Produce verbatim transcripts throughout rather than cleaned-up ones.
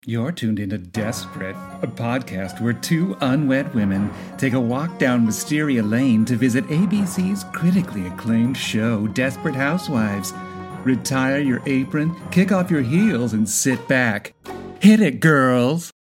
You're tuned into Desperate, a podcast where two unwed women take a walk down Wisteria Lane to visit A B C's critically acclaimed show, Desperate Housewives. Retire your apron, kick off your heels, and sit back. Hit it, girls!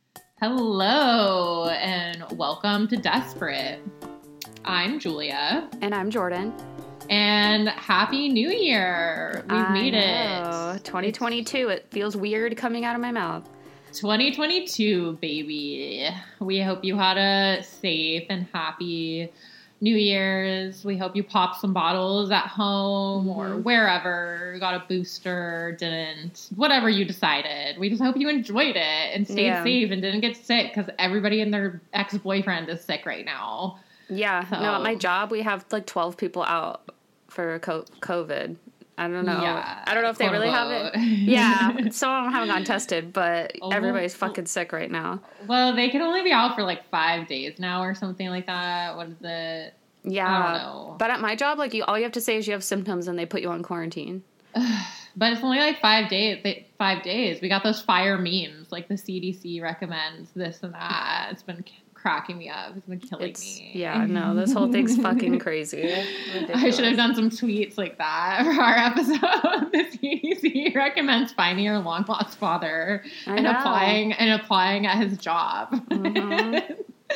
Hello, and welcome to Desperate. I'm Julia. And I'm Jordan. And Happy New Year! We've I made know. it. twenty twenty-two. It feels weird coming out of my mouth. twenty twenty-two, baby. We hope you had a safe and happy New Year's. We hope you popped some bottles at home mm-hmm. or wherever, got a booster, didn't, whatever you decided. We just hope you enjoyed it and stayed yeah. safe and didn't get sick because everybody and their ex-boyfriend is sick right now. Yeah. So. No, at my job, we have like twelve people out for COVID. I don't know. Yeah, I don't know if they really have it. Yeah. Some of them haven't gotten tested, but oh, everybody's fucking sick right now. Well, they can only be out for like five days now or something like that. What is it? Yeah. I don't know. But at my job, like you, all you have to say is you have symptoms and they put you on quarantine. But it's only like five days. They, five days. We got those fire memes. Like the C D C recommends this and that. It's been cracking me up. It's been killing it's, me. Yeah, no, this whole thing's fucking crazy. Ridiculous. I should have done some tweets like that for our episode. The C D C recommends finding your long lost father I and know. applying and applying at his job. Mm-hmm.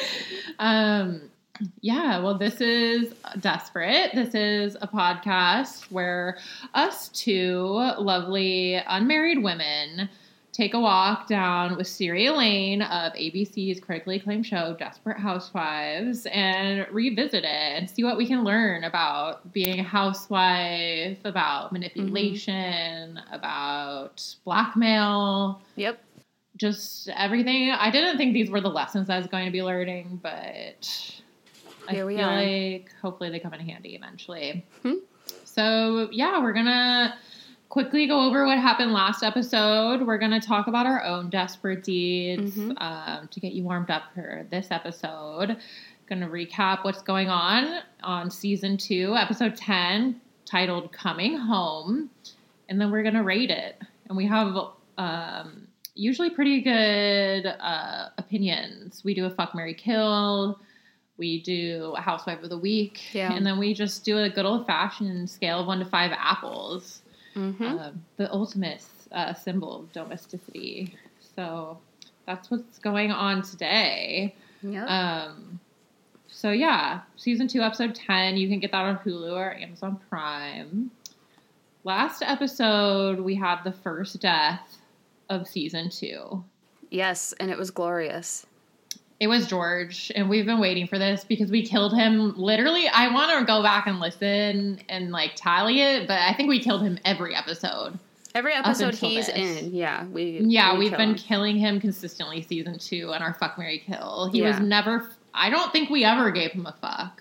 um, yeah. Well, this is Desperate. This is a podcast where us two lovely unmarried women take a walk down Wisteria Lane of A B C's critically acclaimed show, Desperate Housewives, and revisit it and see what we can learn about being a housewife, about manipulation, mm-hmm. about blackmail. Yep. Just everything. I didn't think these were the lessons I was going to be learning, but Here I we feel are. like hopefully they come in handy eventually. Hmm? So, yeah, we're going to quickly go over what happened last episode. We're going to talk about our own desperate deeds mm-hmm. um, to get you warmed up for this episode. Going to recap what's going on on season two, episode ten, titled Coming Home. And then we're going to rate it. And we have um, usually pretty good uh, opinions. We do a fuck, marry, kill. We do a housewife of the week. Yeah. And then we just do a good old-fashioned scale of one to five apples. Mm-hmm. Uh, the ultimate uh, symbol of domesticity. So that's what's going on today. Yep. Um, so yeah, season two, episode ten. You can get that on Hulu or Amazon Prime. Last episode, we had the first death of season two. Yes, and it was glorious. It was George, and we've been waiting for this because we killed him literally. I want to go back and listen and like tally it, but I think we killed him every episode. Every episode he's this. in, yeah. We yeah, we we've kill been him. killing him consistently season two on our fuck, marry, kill. He Yeah. was never. I don't think we ever gave him a fuck.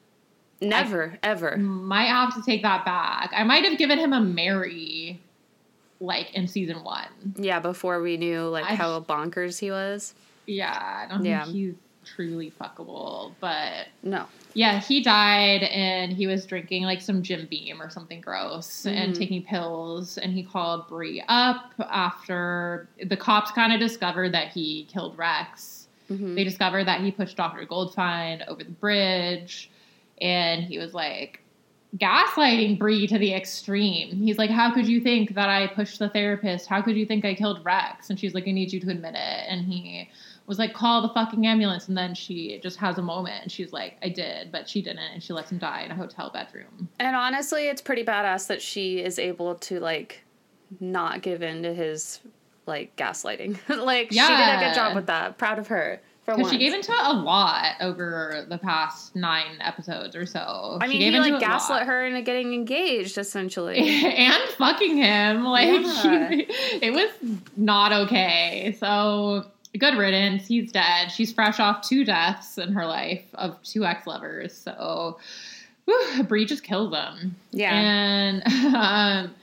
Never, I ever. Might have to take that back. I might have given him a marry, like in season one. Yeah, before we knew like I, how bonkers he was. Yeah, I don't yeah. think he's truly fuckable, but no. Yeah, he died and he was drinking like some Jim Beam or something gross mm-hmm. and taking pills, and he called Bree up after the cops kind of discovered that he killed Rex. Mm-hmm. They discovered that he pushed Doctor Goldfine over the bridge, and he was like gaslighting Bree to the extreme. He's like, how could you think that I pushed the therapist? How could you think I killed Rex? And she's like, I need you to admit it. And he was like, call the fucking ambulance. And then she just has a moment and she's like, I did, but she didn't. And she lets him die in a hotel bedroom. And honestly, it's pretty badass that she is able to like not give in to his like gaslighting. Like yeah. She did a good job with that. Proud of her. Because she gave into a lot over the past nine episodes or so. I mean, she he like gaslit her into getting engaged, essentially. And fucking him. Like, yeah. he, it was not okay. So, good riddance. He's dead. She's fresh off two deaths in her life of two ex-lovers. So, whew, Bree just kills them. Yeah. And um,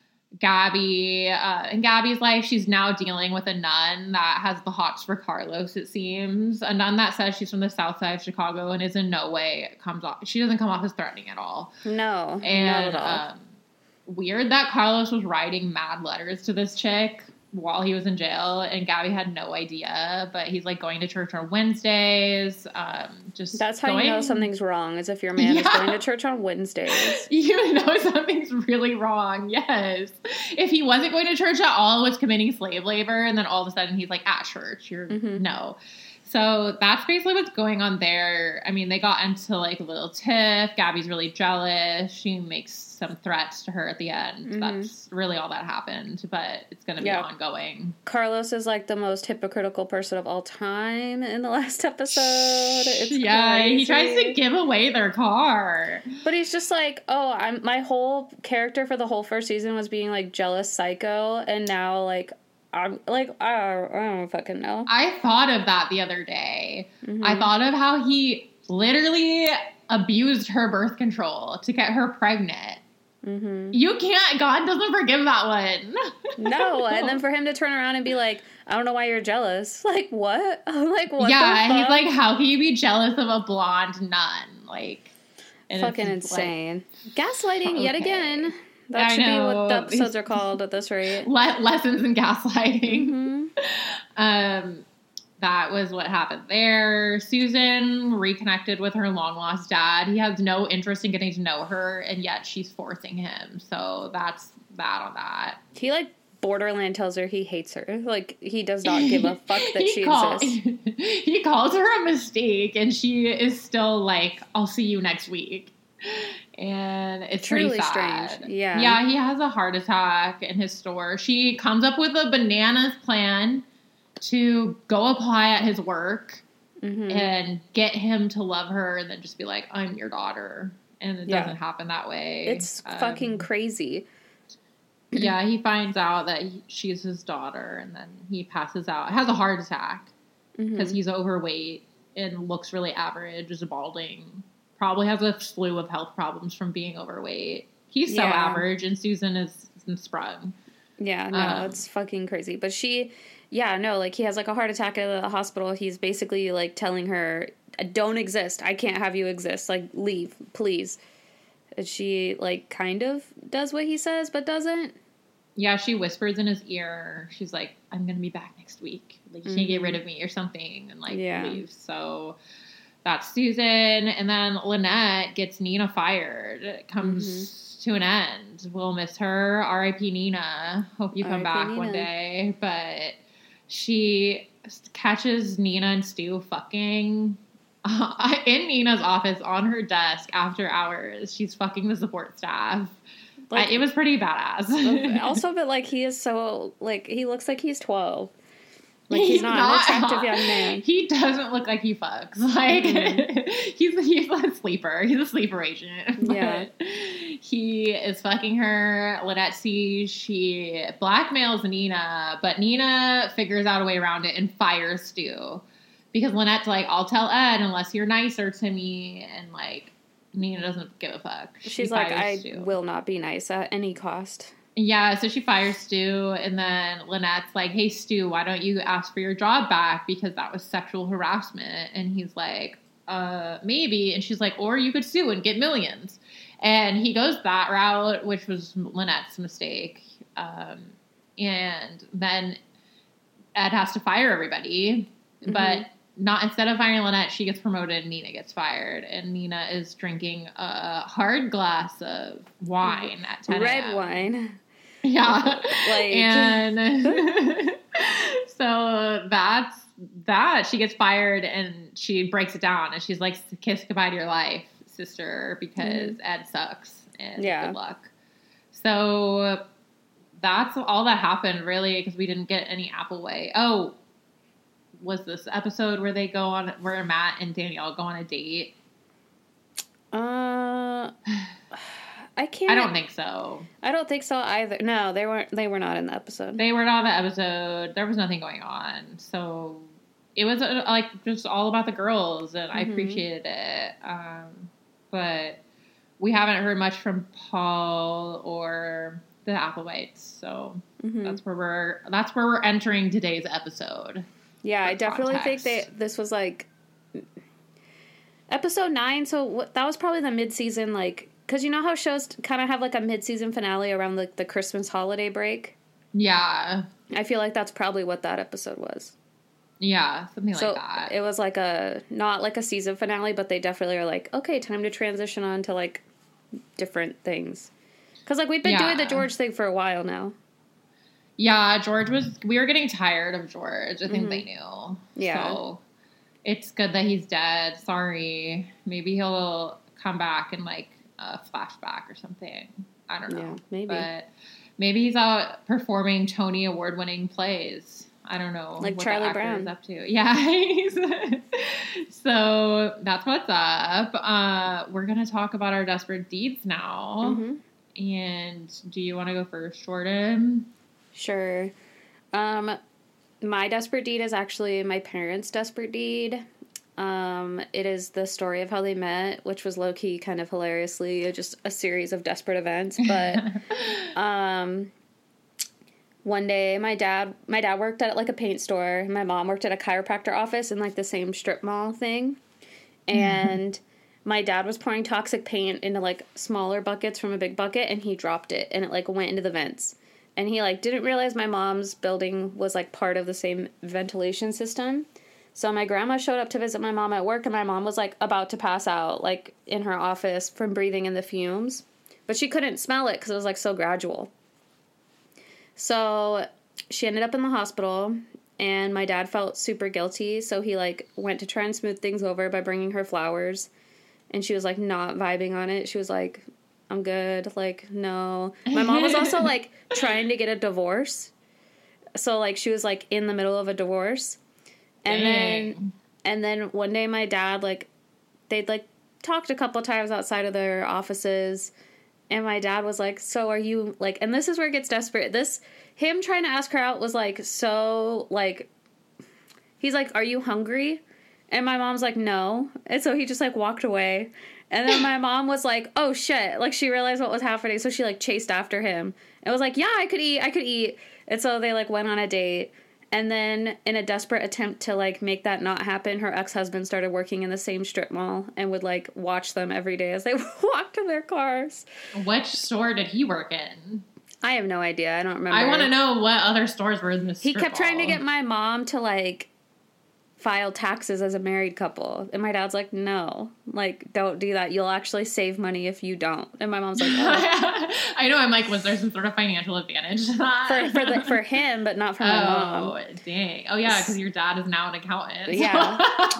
Gabby, uh, in Gabby's life, she's now dealing with a nun that has the hots for Carlos, it seems. A nun that says she's from the south side of Chicago and is in no way comes off. She doesn't come off as threatening at all. No, and, not at all. Um, weird that Carlos was writing mad letters to this chick while he was in jail, and Gabby had no idea, but he's like going to church on Wednesdays. Um, just That's how going... you know something's wrong, is if your man yeah. is going to church on Wednesdays. You know something's really wrong, yes. If he wasn't going to church at all, was committing slave labor, and then all of a sudden he's like at church, you're mm-hmm. no. So that's basically what's going on there. I mean, they got into like a little tiff. Gabby's really jealous. She makes some threats to her at the end. Mm-hmm. That's really all that happened, but it's going to be yeah. ongoing. Carlos is like the most hypocritical person of all time in the last episode. It's yeah, crazy. He tries to give away their car. But he's just like, oh, I'm my whole character for the whole first season was being like jealous psycho, and now like I'm like, I don't, I don't fucking know. I thought of that the other day. Mm-hmm. I thought of how he literally abused her birth control to get her pregnant. Mm-hmm. You can't, God doesn't forgive that one. No, and then for him to turn around and be like, I don't know why you're jealous. Like, what? Like, what yeah, the fuck? He's like, how can you be jealous of a blonde nun? Like, fucking insane. Like, gaslighting okay. yet again. That should be what the episodes are called at this rate. Le- lessons in gaslighting. Mm-hmm. um, that was what happened there. Susan reconnected with her long-lost dad. He has no interest in getting to know her, and yet she's forcing him. So that's bad on that. He, like, borderline tells her he hates her. Like, he does not give a fuck that she call- exists. He calls her a mistake, and she is still like, I'll see you next week. And it's truly pretty sad. Strange. Yeah. Yeah, he has a heart attack in his store. She comes up with a bananas plan to go apply at his work mm-hmm. and get him to love her and then just be like, I'm your daughter. And it yeah. doesn't happen that way. It's um, fucking crazy. Yeah, he finds out that he, she's his daughter, and then he passes out. Has a heart attack because mm-hmm. he's overweight and looks really average, is balding. Probably has a slew of health problems from being overweight. He's so yeah. average, and Susan is, is sprung. Yeah, no, um, it's fucking crazy. But she, yeah, no, like, he has, like, a heart attack at the hospital. He's basically, like, telling her, don't exist. I can't have you exist. Like, leave, please. And she, like, kind of does what he says, but doesn't. Yeah, she whispers in his ear. She's like, I'm going to be back next week. Like, you mm-hmm. can't get rid of me or something, and, like, yeah. leaves. So that's Susan. And then Lynette gets Nina fired. It comes mm-hmm. to an end. We'll miss her. R I P Nina. Hope you come back Nina. One day. But she catches Nina and Stu fucking uh, in Nina's office on her desk after hours. She's fucking the support staff. Like, I, it was pretty badass. Also, but, like, he is so, like, he looks like he's twelve. Like, he's, he's not, not an attractive young man. He doesn't look like he fucks. Like, mm-hmm. he's he's a sleeper. He's a sleeper agent. Yeah. He is fucking her. Lynette sees she blackmails Nina, but Nina figures out a way around it and fires Stu. Because Lynette's like, I'll tell Ed unless you're nicer to me. And, like, Nina doesn't give a fuck. She's she like, I Stu. will not be nice at any cost. Yeah, so she fires Stu, and then Lynette's like, hey, Stu, why don't you ask for your job back because that was sexual harassment? And he's like, uh, maybe. And she's like, or you could sue and get millions. And he goes that route, which was Lynette's mistake. Um, and then Ed has to fire everybody, mm-hmm. but not instead of firing Lynette, she gets promoted and Nina gets fired. And Nina is drinking a hard glass of wine at ten Red a.m. wine. Yeah. Like. And so that's that. She gets fired and she breaks it down and she's like, kiss goodbye to your life, sister, because mm-hmm. Ed sucks and yeah. good luck. So that's all that happened, really, because we didn't get any Applewhite. Oh, was this episode where they go on, where Matt and Danielle go on a date? Uh, I can't. I don't think so. I don't think so either. No, they weren't. They were not in the episode. They were not in the episode. There was nothing going on. So it was uh, like just all about the girls, and mm-hmm. I appreciated it. Um, but we haven't heard much from Paul or the Applewhites, so mm-hmm. that's where we're. That's where we're entering today's episode. Yeah, I definitely context. think they. This was like episode nine. So what, that was probably the mid-season, like. Because you know how shows kind of have, like, a mid-season finale around, like, the Christmas holiday break? Yeah. I feel like that's probably what that episode was. Yeah, something so like that. It was like a, not like a season finale, but they definitely are like, okay, time to transition on to like different things. Because like we've been yeah. doing the George thing for a while now. Yeah, George was, we were getting tired of George. I think mm-hmm. they knew. Yeah. So it's good that he's dead. Sorry. Maybe he'll come back in like a flashback or something. I don't know. Yeah, maybe. But maybe he's out performing Tony Award winning plays. I don't know. Like what Charlie the actor Brown. is up to. Yeah. So that's what's up. Uh, we're going to talk about our desperate deeds now. Mm-hmm. And do you want to go first, Jordan? Sure. Um, my desperate deed is actually my parents' desperate deed. Um, it is the story of how they met, which was low-key kind of hilariously just a series of desperate events. But um, one day my dad my dad worked at like a paint store. And my mom worked at a chiropractor office in like the same strip mall thing. And my dad was pouring toxic paint into like smaller buckets from a big bucket, and he dropped it, and it like went into the vents. And he, like, didn't realize my mom's building was, like, part of the same ventilation system. So my grandma showed up to visit my mom at work, and my mom was, like, about to pass out, like, in her office from breathing in the fumes. But she couldn't smell it because it was, like, so gradual. So she ended up in the hospital, and my dad felt super guilty. So he, like, went to try and smooth things over by bringing her flowers. And she was, like, not vibing on it. She was, like, I'm good. Like, no. My mom was also, like, trying to get a divorce. So, like, she was, like, in the middle of a divorce. And Dang. then, and then one day my dad, like, they'd, like, talked a couple times outside of their offices. And my dad was like, so are you, like, and this is where it gets desperate. This, him trying to ask her out was, like, so, like, he's like, are you hungry? And my mom's like, no. And so he just, like, walked away. And then my mom was like, oh, shit. Like, she realized what was happening, so she, like, chased after him. And was like, yeah, I could eat, I could eat. And so they, like, went on a date. And then in a desperate attempt to, like, make that not happen, her ex-husband started working in the same strip mall and would, like, watch them every day as they walked to their cars. Which store did he work in? I have no idea. I don't remember. I want to know what other stores were in this strip He kept mall. trying to get my mom to, like, file taxes as a married couple. And my dad's like, no, like, don't do that. You'll actually save money if you don't. And my mom's like, oh. I know. I'm like, was there some sort of financial advantage to that? For, for, the, for him, but not for my oh, mom. Oh, dang. Oh, yeah, because your dad is now an accountant. Yeah.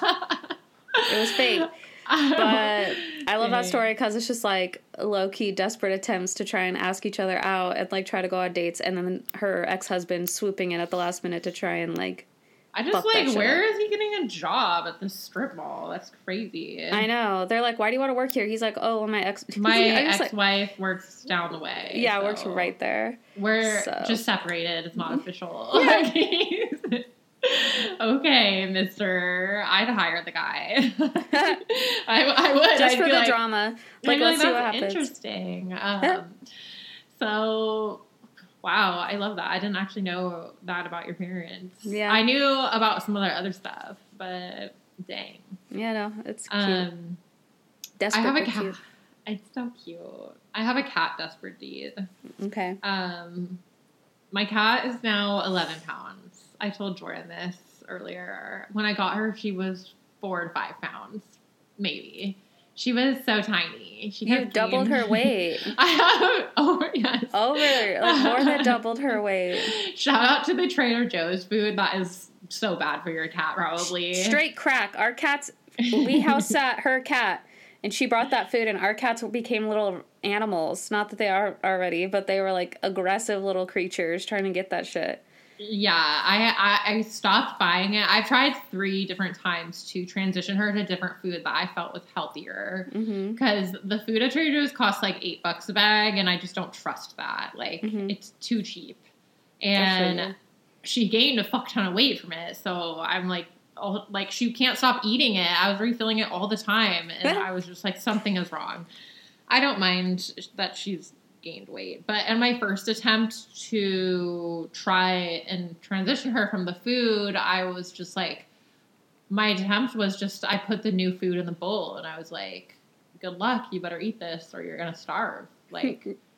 It was fake. But I love dang. that story because it's just, like, low-key desperate attempts to try and ask each other out and, like, try to go on dates. And then her ex-husband swooping in at the last minute to try and, like, I just, like, where up. is he getting a job at this strip mall? That's crazy. I know. They're like, why do you want to work here? He's like, oh, my ex... My ex-wife like, works down the way. Yeah, so works right there. We're so. just separated. It's not official. Yeah. Okay, mister. I'd hire the guy. I, I would. Just I'd for the like, drama. Like, let's like, see what happens. Interesting. Um, so... Wow, I love that. I didn't actually know that about your parents. Yeah. I knew about some of their other stuff, but dang. Yeah, no, it's cute. Um, desperate I have a but cat. cute. It's so cute. I have a cat desperate deed. Okay. Um, my cat is now eleven pounds. I told Jordan this earlier. When I got her, she was four to five pounds, maybe. She was so tiny. She you doubled her weight. I have over yes. Over like more than doubled her weight. Shout out to the Trader Joe's food. That is so bad for your cat, probably. Straight crack. Our cats. We house sat her cat, and she brought that food, and our cats became little animals. Not that they are already, but they were like aggressive little creatures trying to get that shit. Yeah, I, I I stopped buying it. I've tried three different times to transition her to different food that I felt was healthier. Because mm-hmm. the food at Trader Joe's costs like eight bucks a bag, and I just don't trust that. Like, mm-hmm. it's too cheap. And Definitely. She gained a fuck ton of weight from it. So I'm like, oh, like she can't stop eating it. I was refilling it all the time, and I was just like, something is wrong. I don't mind that she's gained weight, but in my first attempt to try and transition her from the food, I was just like, my attempt was just, I put the new food in the bowl, and I was like, good luck, you better eat this or you're gonna starve. Like,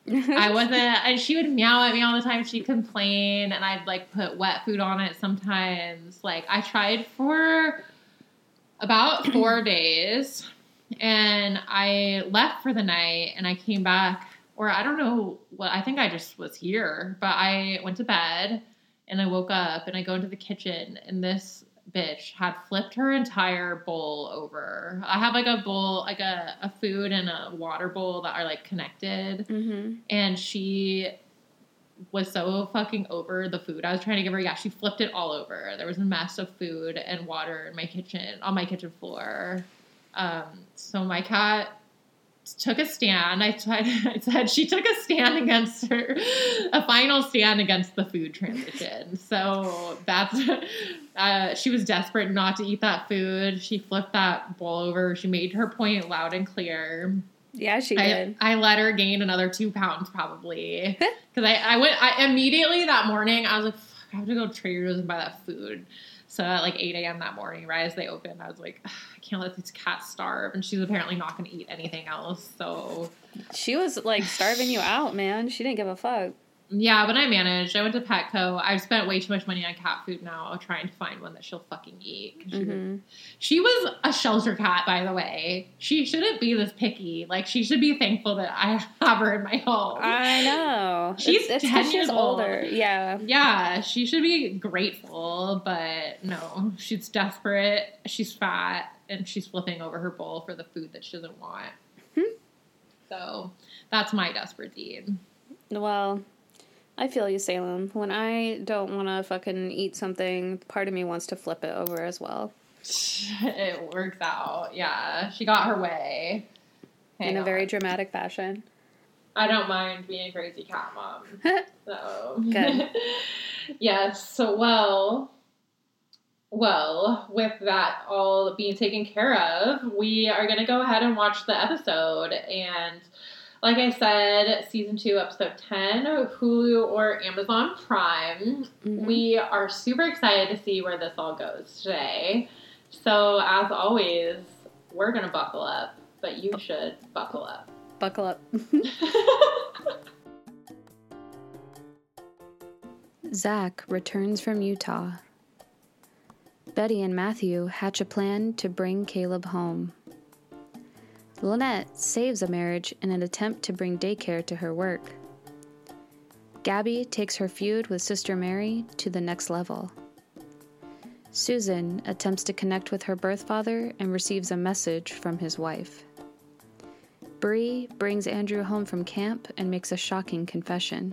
I wasn't, and she would meow at me all the time. She'd complain, and I'd like put wet food on it sometimes. Like, I tried for about four days, and I left for the night, and I came back, or I don't know what, I think I just was here, but I went to bed, and I woke up, and I go into the kitchen, and this bitch had flipped her entire bowl over. I have like a bowl, like a, a food and a water bowl that are like connected. Mm-hmm. And she was so fucking over the food I was trying to give her. Yeah, she flipped it all over. There was a mess of food and water in my kitchen, on my kitchen floor. Um, so my cat took a stand. I, tried, I said she took a stand against her, a final stand against the food transition. So that's, uh, she was desperate not to eat that food. She flipped that bowl over. She made her point loud and clear. Yeah, she did. I, I let her gain another two pounds probably. Because I, I went, I immediately that morning, I was like, fuck, I have to go to Trader Joe's and buy that food. So at like eight a.m. that morning, right as they opened, I was like, I can't let these cats starve. And she's apparently not going to eat anything else. So she was like starving you out, man. She didn't give a fuck. Yeah, but I managed. I went to Petco. I've spent way too much money on cat food now trying to find one that she'll fucking eat. She, mm-hmm. she was a shelter cat, by the way. She shouldn't be this picky. Like, she should be thankful that I have her in my home. I know. She's it's, it's ten years she's old. older. Yeah. Yeah, she should be grateful, but no. She's desperate. She's fat, and she's flipping over her bowl for the food that she doesn't want. Hmm. So, that's my desperate deed. Well, I feel you, Salem. When I don't want to fucking eat something, part of me wants to flip it over as well. It works out. Yeah. She got her way. Hang in a on. very dramatic fashion. I don't mind being a crazy cat mom. So. Good. Yes. So, well, well, with that all being taken care of, we are going to go ahead and watch the episode. And like I said, season two, episode ten, Hulu or Amazon Prime. Mm-hmm. We are super excited to see where this all goes today. So, as always, we're going to buckle up, but you should buckle up. Buckle up. Zach returns from Utah. Betty and Matthew hatch a plan to bring Caleb home. Lynette saves a marriage in an attempt to bring daycare to her work. Gabby takes her feud with Sister Mary to the next level. Susan attempts to connect with her birth father and receives a message from his wife. Bree brings Andrew home from camp and makes a shocking confession.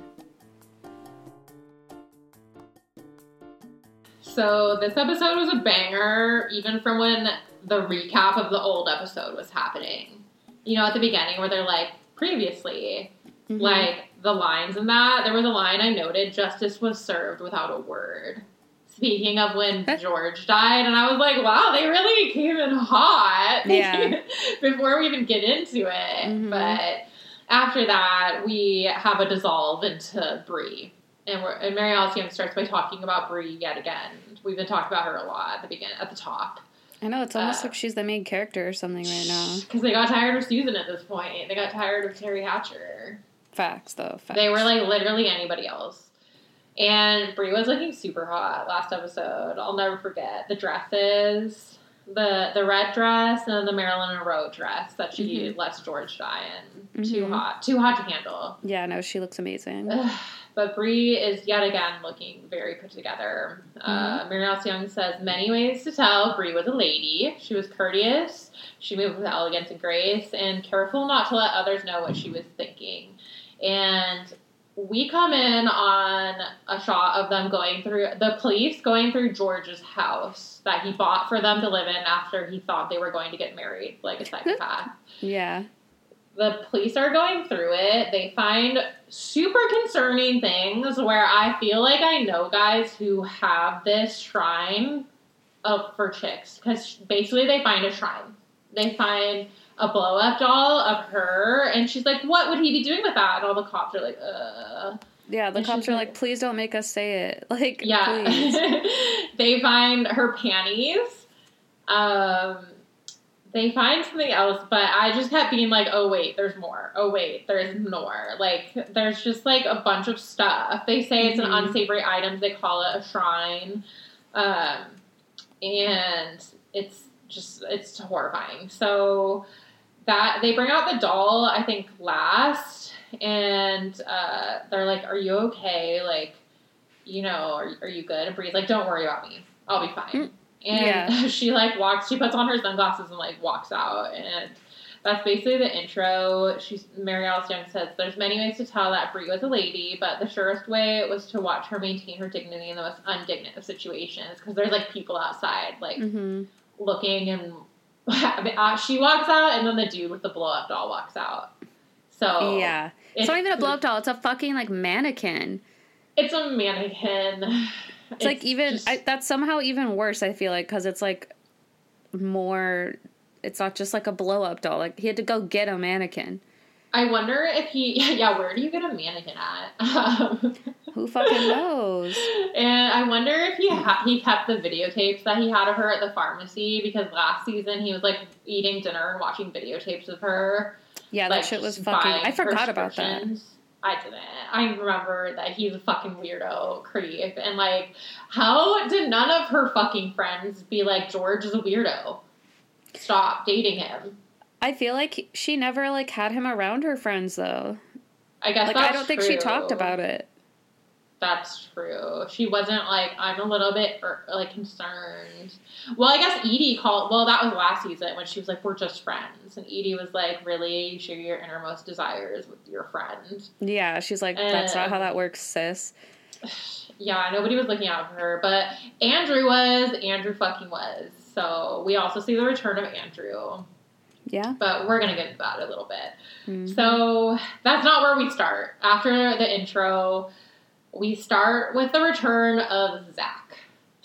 So this episode was a banger, even from when the recap of the old episode was happening. You know, at the beginning where they're like, previously, mm-hmm. like the lines in that, there was a line I noted, justice was served without a word. Speaking of when George died, and I was like, wow, they really came in hot. Yeah. Before we even get into it. Mm-hmm. But after that, we have a dissolve into Bree. And, we're, and Mary Alice Young starts by talking about Bree yet again. We've been talking about her a lot at the beginning, at the top. I know, it's almost uh, like she's the main character or something right now. Because they got tired of Susan at this point. They got tired of Terry Hatcher. Facts, though. Facts. They were like literally anybody else. And Bree was looking super hot last episode. I'll never forget. The dresses, the the red dress, and the Marilyn Monroe dress that she mm-hmm. lets George die in. Mm-hmm. Too hot. Too hot to handle. Yeah, no, she looks amazing. But Bree is yet again looking very put together. Mm-hmm. Uh, Mary Alice Young says, many ways to tell Bree was a lady. She was courteous. She moved with elegance and grace, and careful not to let others know what she was thinking. And we come in on a shot of them going through, the police going through George's house that he bought for them to live in after he thought they were going to get married, like a psychopath. Yeah. The police are going through it. They find super concerning things where I feel like I know guys who have this shrine of, for chicks. Because basically they find a shrine. They find a blow-up doll of her, and she's like, what would he be doing with that? And all the cops are like, uh... Yeah, the and cops are like, please don't make us say it. Like, yeah. please. They find her panties. Um... they find something else, but I just kept being like, oh, wait, there's more. Oh, wait, there's more. Like, there's just, like, a bunch of stuff. They say it's mm-hmm. an unsavory item. They call it a shrine. Um, and it's just, it's horrifying. So that, they bring out the doll, I think, last. And uh, they're like, are you okay? Like, you know, are, are you good? And Bree's like, don't worry about me. I'll be fine. Mm-hmm. And yeah. she, like, walks, she puts on her sunglasses and, like, walks out. And that's basically the intro. She's, Mary Alice Young says, there's many ways to tell that Bree was a lady, but the surest way was to watch her maintain her dignity in the most undignified of situations. Because there's, like, people outside, like, mm-hmm. looking. And she walks out, and then the dude with the blow-up doll walks out. So yeah. It's, it's not even a blow-up doll. It's a fucking, like, mannequin. It's a mannequin. It's, it's like even, just, I, that's somehow even worse, I feel like, because it's like more, it's not just like a blow-up doll. Like, he had to go get a mannequin. I wonder if he, yeah, where do you get a mannequin at? Um, Who fucking knows? And I wonder if he ha- he kept the videotapes that he had of her at the pharmacy, because last season he was, like, eating dinner and watching videotapes of her. Yeah, like, that shit was fucking, I forgot about that. I didn't. I remember that he's a fucking weirdo creep. And, like, how did none of her fucking friends be like, George is a weirdo? Stop dating him. I feel like she never, like, had him around her friends, though. I guess like, that's I don't think true. she talked about it. That's true. She wasn't, like, I'm a little bit, like, concerned. Well, I guess Edie called, well, that was last season when she was like, we're just friends. And Edie was like, really? You share your innermost desires with your friend? Yeah, she's like, that's and, not how that works, sis. Yeah, nobody was looking out for her. But Andrew was. Andrew fucking was. So we also see the return of Andrew. Yeah. But we're going to get into that a little bit. Mm-hmm. So that's not where we start. After the intro, we start with the return of Zach.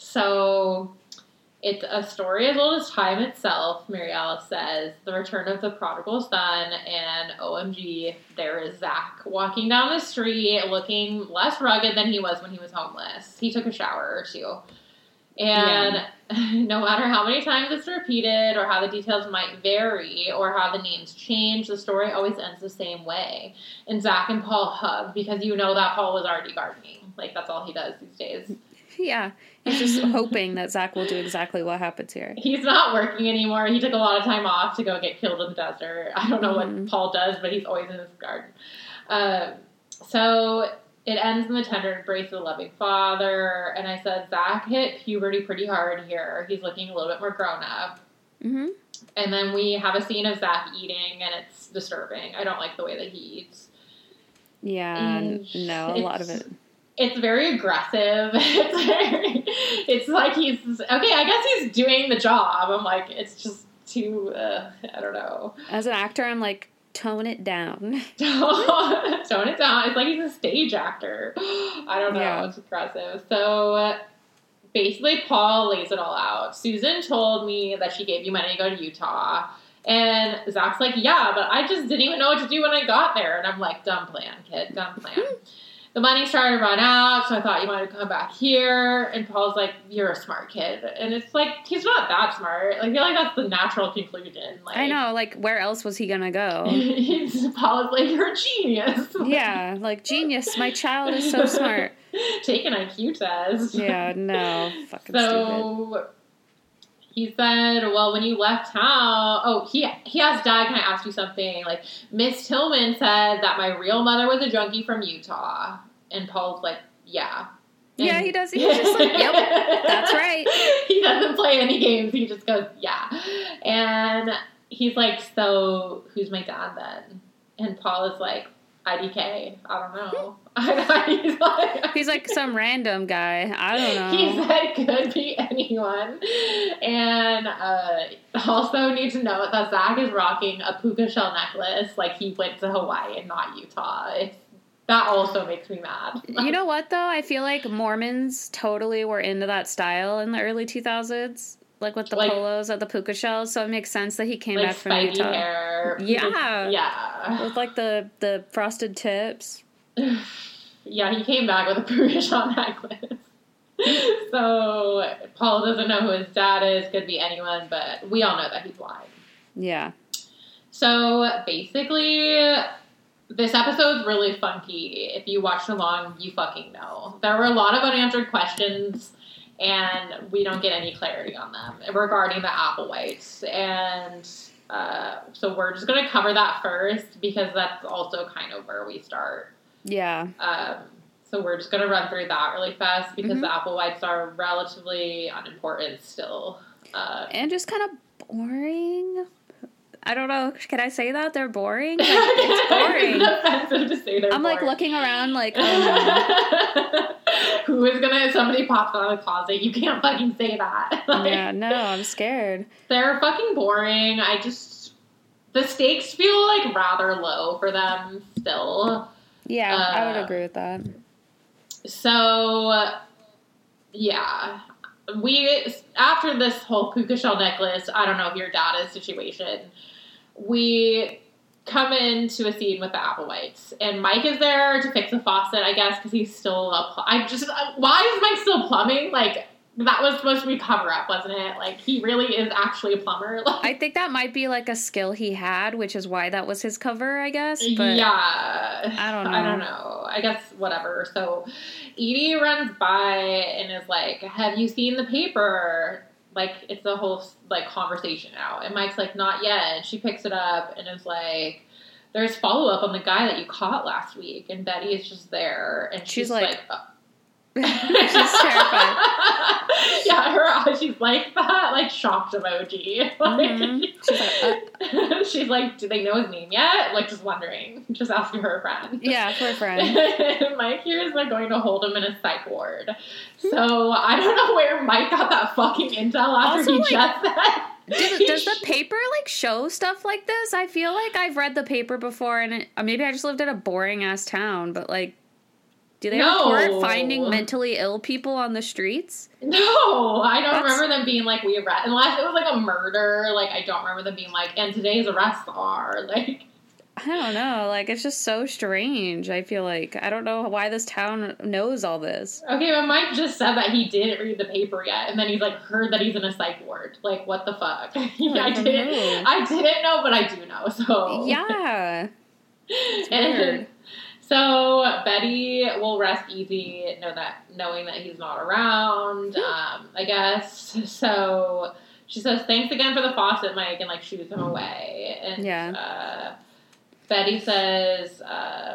So it's a story as old as time itself, Mary Alice says. The return of the prodigal son, and O M G, there is Zach walking down the street looking less rugged than he was when he was homeless. He took a shower or two. And yeah. no matter how many times it's repeated or how the details might vary or how the names change, the story always ends the same way. And Zach and Paul hug because you know that Paul was already gardening. Like, that's all he does these days. Yeah. He's just hoping that Zach will do exactly what happens here. He's not working anymore. He took a lot of time off to go get killed in the desert. I don't know mm-hmm. what Paul does, but he's always in his garden. Um, so it ends in the tender embrace of the loving father. And I said, Zach hit puberty pretty hard here. He's looking a little bit more grown up. Mm-hmm. And then we have a scene of Zach eating, and it's disturbing. I don't like the way that he eats. Yeah, and no, a lot of it. It's very aggressive. It's very, it's like he's, okay, I guess he's doing the job. I'm like, it's just too, uh, I don't know. As an actor, I'm like, tone it down. Tone it down. It's like he's a stage actor. I don't know. Yeah. It's aggressive. So uh, basically, Paul lays it all out. Susan told me that she gave you money to go to Utah. And Zach's like, yeah, but I just didn't even know what to do when I got there. And I'm like, dumb plan, kid, dumb plan. The money started to run out, so I thought you might have come back here. And Paul's like, you're a smart kid. And it's like, he's not that smart. Like, I feel like that's the natural conclusion. Like, I know, like, where else was he gonna go? Paul's like, you're a genius. Like, yeah, like, genius. My child is so smart. Take an I Q test. Yeah, no. Fucking so, stupid. He said, well, when you left town, oh, he he asked Dad, can I ask you something? Like, Miss Tillman said that my real mother was a junkie from Utah. And Paul's like, yeah. And yeah, he does. He's just like, yep, that's right. He doesn't play any games. He just goes, yeah. And he's like, so who's my dad then? And Paul is like, I D K. I don't know. he's, like, he's like some random guy. I don't know. He said could be anyone. And uh, also need to note that Zach is rocking a puka shell necklace like he went to Hawaii and not Utah. It's, that also makes me mad. You know what, though? I feel like Mormons totally were into that style in the early two thousands. Like with the like, polos or the puka shells, so it makes sense that he came like back from Utah. Hair. Yeah, yeah, with like the, the frosted tips. Yeah, he came back with a puka shell necklace. So Paul doesn't know who his dad is. Could be anyone, but we all know that he's lying. Yeah. So basically, this episode's really funky. If you watched along, you fucking know. There were a lot of unanswered questions, and we don't get any clarity on them regarding the Applewhites. And uh, so we're just going to cover that first, because that's also kind of where we start. Yeah. Um, so we're just going to run through that really fast, because mm-hmm. the Applewhites are relatively unimportant still. Uh, and just kind of boring. I don't know. Can I say that? They're boring? Like, it's boring. It's offensive to say they're I'm, boring. like, looking around like, oh, no. Who is going to... Somebody pops out of the closet. You can't fucking say that. Like, yeah, no, I'm scared. They're fucking boring. I just... The stakes feel, like, rather low for them still. Yeah, uh, I would agree with that. So, yeah. We... After this whole puka shell necklace, I don't know if your dad is situation... We come into a scene with the Applewhites, and Mike is there to fix the faucet, I guess, because he's still a pl- I just, why is Mike still plumbing? Like, that was supposed to be cover-up, wasn't it? Like, he really is actually a plumber. Like, I think that might be, like, a skill he had, which is why that was his cover, I guess. But yeah. I don't know. I don't know. I guess, whatever. So, Edie runs by and is like, have you seen the paper? Like, it's a whole, like, conversation now. And Mike's like, not yet. And she picks it up and is like, there's follow-up on the guy that you caught last week. And Betty is just there. And she's, she's like... like oh. She's terrified. Yeah, her eyes, she's like that, like, shocked emoji. Like, mm-hmm. She's like, uh. she's like, do they know his name yet? Like, just wondering. Just asking her a friend. Yeah, for a friend. And Mike here is, like, going to hold him in a psych ward. So, I don't know where Mike got that fucking intel after also, he like, just said. Does, does the paper, like, show stuff like this? I feel like I've read the paper before, and it, maybe I just lived in a boring-ass town, but, like, do they no. report finding mentally ill people on the streets? No, I don't That's... remember them being like, we arrest, unless it was like a murder, like, I don't remember them being like, and today's arrests are, like. I don't know, like, it's just so strange, I feel like. I don't know why this town knows all this. Okay, but Mike just said that he didn't read the paper yet, and then he's like, heard that he's in a psych ward. Like, what the fuck? I, I didn't, know. I didn't know, but I do know, so. Yeah. It's and, weird. So Betty will rest easy, know that knowing that he's not around. Um, I guess. So she says, "Thanks again for the faucet, Mike," and like shoots him away. And yeah. uh, Betty says, um,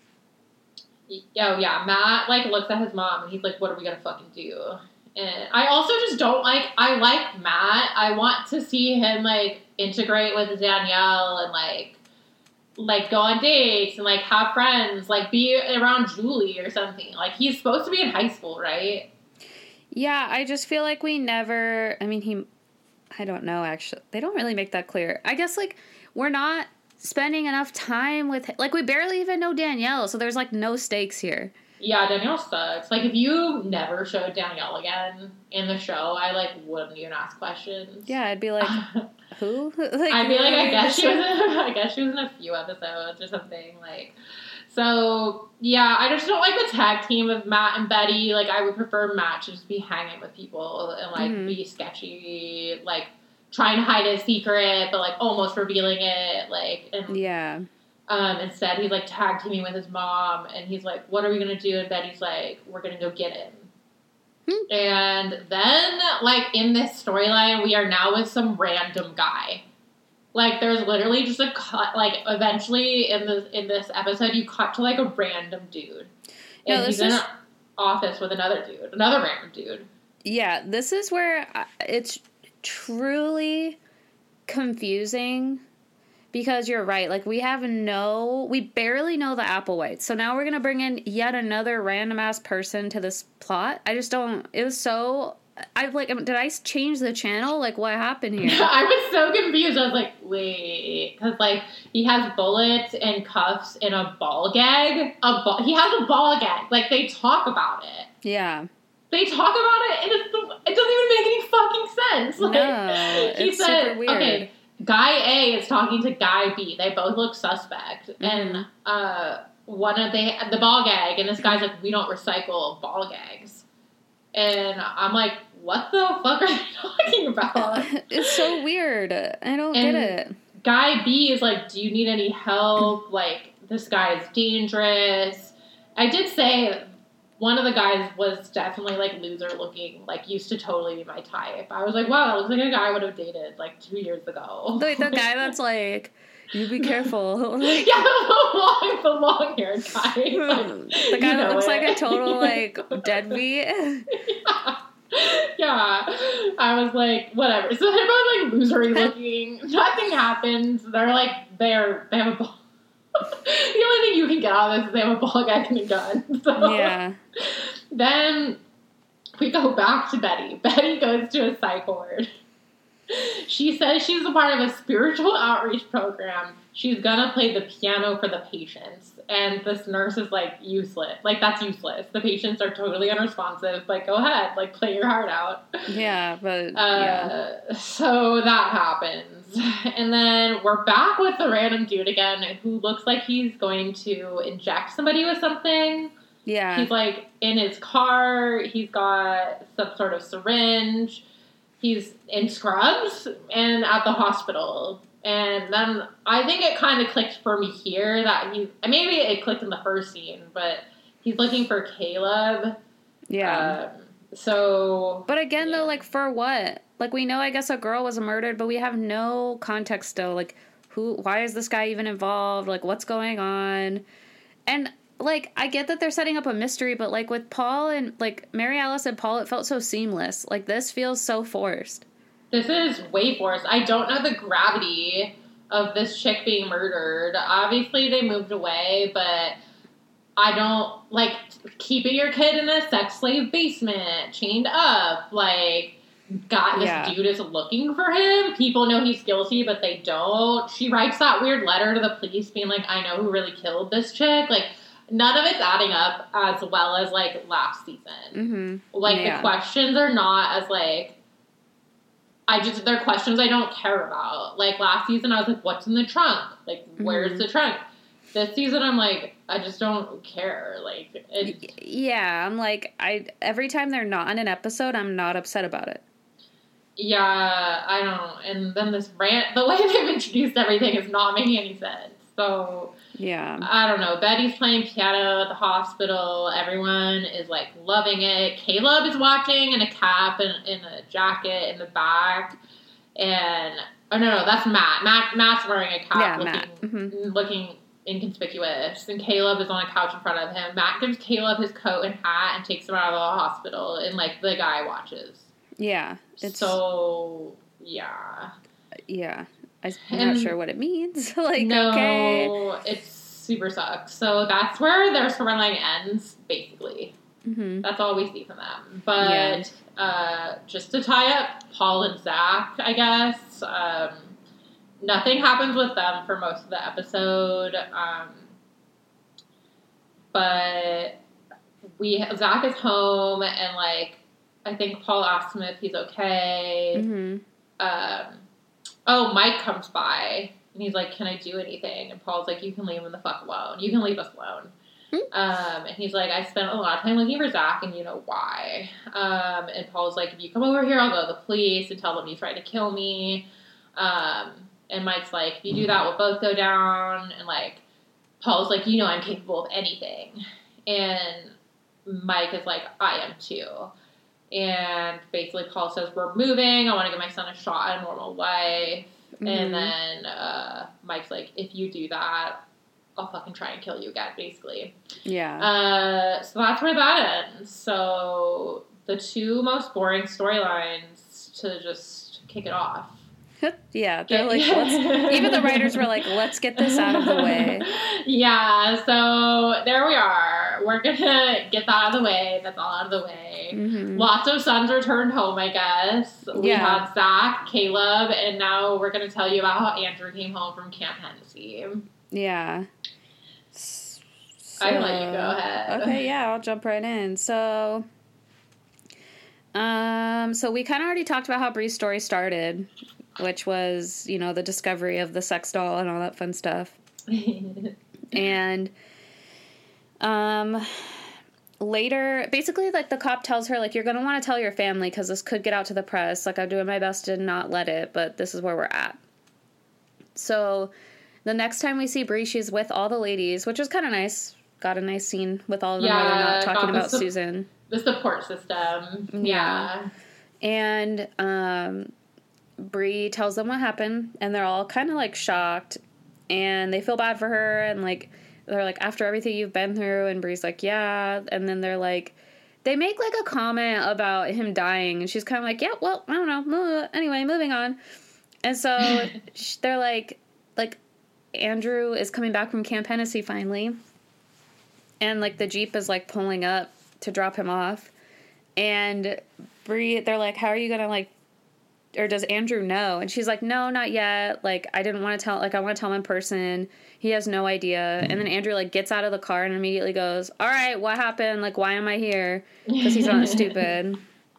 "Oh yeah, Matt like looks at his mom and he's like, what are we gonna fucking do?" And I also just don't like. I like Matt. I want to see him like integrate with Danielle and like. Like, go on dates and, like, have friends. Like, be around Julie or something. Like, he's supposed to be in high school, right? Yeah, I just feel like we never... I mean, he... I don't know, actually. They don't really make that clear. I guess, like, we're not spending enough time with... Like, we barely even know Danielle, so there's, like, no stakes here. Yeah, Danielle sucks. Like, if you never showed Danielle again in the show, I, like, wouldn't even ask questions. Yeah, I'd be like... Who? Like, I'd be like, I guess she was in, I guess she was in a few episodes or something. Like, so yeah, I just don't like the tag team of Matt and Betty. Like, I would prefer Matt to just be hanging with people and like mm-hmm. be sketchy, like trying to hide his secret, but like almost revealing it. Like, and, yeah. Um, instead, he's like tag teaming with his mom, and he's like, "What are we gonna do?" And Betty's like, "We're gonna go get him." Hmm. And then, like, in this storyline, we are now with some random guy. Like, there's literally just a cut, like, eventually in this, in this episode, you cut to, like, a random dude. And no, he's in is... an office with another dude, another random dude. Yeah, this is where it's truly confusing. Because you're right, like, we have no, we barely know the Applewhites. So now we're going to bring in yet another random-ass person to this plot. I just don't, it was so, I like, did I change the channel? Like, what happened here? I was so confused. I was like, wait, because, like, he has bullets and cuffs and a ball gag. A ball, he has a ball gag. Like, they talk about it. Yeah. They talk about it, and it's the, it doesn't even make any fucking sense. Like, no, he it's said, super weird. Okay, Guy A is talking to Guy B. They both look suspect. Mm-hmm. And uh, one of they the ball gag, and this guy's like, we don't recycle ball gags. And I'm like, what the fuck are they talking about. It's so weird. I don't And get it. Guy B is like, do you need any help? Like, this guy is dangerous. I did say one of the guys was definitely, like, loser looking, like, used to totally be my type. I was like, wow, that looks like a guy I would have dated, like, two years ago. Wait, the guy that's like, you be careful. Yeah, the long, the long-haired guy. Like, the guy that looks it. like a total, like, deadbeat. Yeah. Yeah, I was like, whatever. So they're both like losery looking. Nothing happens. They're like, they're they have a ball. The only thing you can get out of this is they have a ball gag and a gun. So yeah. Then we go back to Betty. Betty goes to a psych ward. She says she's a part of a spiritual outreach program. She's gonna play the piano for the patients. And this nurse is like, useless. Like, that's useless. The patients are totally unresponsive. Like, go ahead. Like, play your heart out. Yeah, but, uh, yeah. So that happens. And then we're back with the random dude again who looks like he's going to inject somebody with something. Yeah. He's, like, in his car. He's got some sort of syringe. He's in scrubs and at the hospital. And then I think it kind of clicked for me here that he, maybe it clicked in the first scene, but he's looking for Caleb. Yeah. Um, so. But again, yeah. though, like, for what? Like, we know, I guess, a girl was murdered, but we have no context still. Like, who, why is this guy even involved? Like, what's going on? And, like, I get that they're setting up a mystery, but, like, with Paul and, like, Mary Alice and Paul, it felt so seamless. Like, this feels so forced. This is way forced. I don't know the gravity of this chick being murdered. Obviously, they moved away, but I don't, like, keeping your kid in a sex slave basement, chained up, like, God, this yeah. dude is looking for him. People know he's guilty, but they don't. She writes that weird letter to the police being like, I know who really killed this chick. Like, none of it's adding up as well as, like, last season. Mm-hmm. Like, yeah. the questions are not as, like, I just, they're questions I don't care about. Like, last season, I was like, what's in the trunk? Like, where's mm-hmm. the trunk? This season, I'm like, I just don't care. Like, it, yeah, I'm like, I every time they're not in an episode, I'm not upset about it. Yeah, I don't. And then this rant, the way they've introduced everything is not making any sense. So, yeah. I don't know. Betty's playing piano at the hospital. Everyone is, like, loving it. Caleb is watching in a cap and in a jacket in the back. And, oh, no, no, that's Matt. Matt Matt's wearing a cap yeah, looking, Matt. Mm-hmm. looking inconspicuous. And Caleb is on a couch in front of him. Matt gives Caleb his coat and hat and takes him out of the hospital. And, like, the guy watches. Yeah. It's, so, yeah. Yeah. I'm and not sure what it means. Like, no, okay. it super sucks. So that's where their storyline ends, basically. Mm-hmm. That's all we see from them. But yeah. uh, just to tie up Paul and Zach, I guess, um, nothing happens with them for most of the episode. Um, but we Zach is home, and, like, I think Paul asks him if he's okay. Mm-hmm. Um, oh, Mike comes by, and he's like, can I do anything? And Paul's like, you can leave him the fuck alone. You can leave us alone. Mm-hmm. Um, and he's like, I spent a lot of time looking for Zach, and you know why. Um, and Paul's like, if you come over here, I'll go to the police and tell them you tried to kill me. Um, and Mike's like, if you do that, we'll both go down. And, like, Paul's like, you know I'm capable of anything. And Mike is like, I am too. And basically Paul says, we're moving. I want to give my son a shot at a normal life. Mm-hmm. And then uh, Mike's like, if you do that, I'll fucking try and kill you again, basically. Yeah. Uh, so that's where that ends. So the two most boring storylines to just kick it off. Yeah, they're like, let's, even the writers were like, let's get this out of the way. Yeah, so there we are. We're gonna get that out of the way. That's all out of the way. Mm-hmm. Lots of sons returned home, I guess. We yeah. had Zach, Caleb, and now we're gonna tell you about how Andrew came home from Camp Hennessy. Yeah. So, I let you go ahead. Okay, yeah, I'll jump right in. So, um, so we kind of already talked about how Bree's story started, which was, you know, the discovery of the sex doll and all that fun stuff. And, um, later, basically, like, the cop tells her, like, you're going to want to tell your family because this could get out to the press. Like, I'm doing my best to not let it, but this is where we're at. So the next time we see Bree, she's with all the ladies, which is kind of nice. Got a nice scene with all of them yeah, where they're not talking about su- Susan. The support system. Yeah. yeah. And um, Bree tells them what happened, and they're all kind of, like, shocked, and they feel bad for her, and, like, they're like, after everything you've been through, and Bree's like, yeah, and then they're like, they make, like, a comment about him dying, and she's kind of like, yeah, well, I don't know, anyway, moving on. And so they're like, like, Andrew is coming back from Camp Hennessy finally, and, like, the Jeep is, like, pulling up to drop him off, and Bree, they're like, how are you gonna, like, or does Andrew know? And she's like, no, not yet. Like, I didn't want to tell, like, I want to tell him in person. He has no idea. And then Andrew, like, gets out of the car and immediately goes, all right, what happened? Like, why am I here? Because he's not stupid.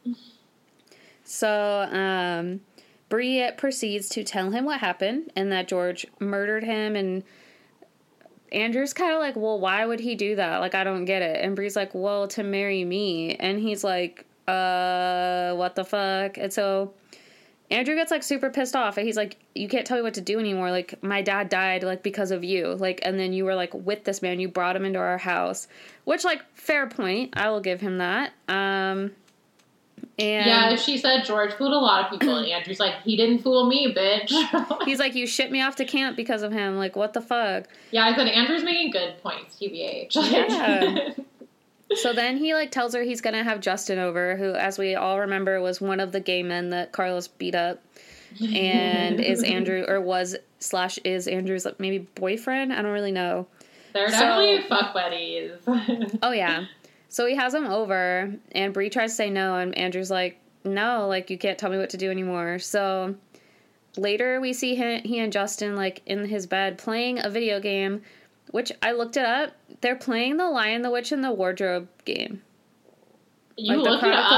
So, um, Bree proceeds to tell him what happened and that George murdered him. And Andrew's kind of like, well, why would he do that? Like, I don't get it. And Bree's like, well, to marry me. And he's like, uh, what the fuck? And so Andrew gets, like, super pissed off, and he's like, you can't tell me what to do anymore. Like, my dad died, like, because of you. Like, and then you were, like, with this man. You brought him into our house. Which, like, fair point. I will give him that. Um, and yeah, she said George fooled a lot of people, and Andrew's like, he didn't fool me, bitch. He's like, you shipped me off to camp because of him. Like, what the fuck? Yeah, I said, Andrew's making good points, T B H. Yeah. So then he, like, tells her he's going to have Justin over, who, as we all remember, was one of the gay men that Carlos beat up, and is Andrew, or was, slash is Andrew's, like, maybe boyfriend? I don't really know. They're so, definitely fuck buddies. Oh, yeah. So he has him over, and Bree tries to say no, and Andrew's like, no, like, you can't tell me what to do anymore. So later we see him, he and Justin, like, in his bed playing a video game, which I looked it up. They're playing the Lion, the Witch, and the Wardrobe game. You like looked it up?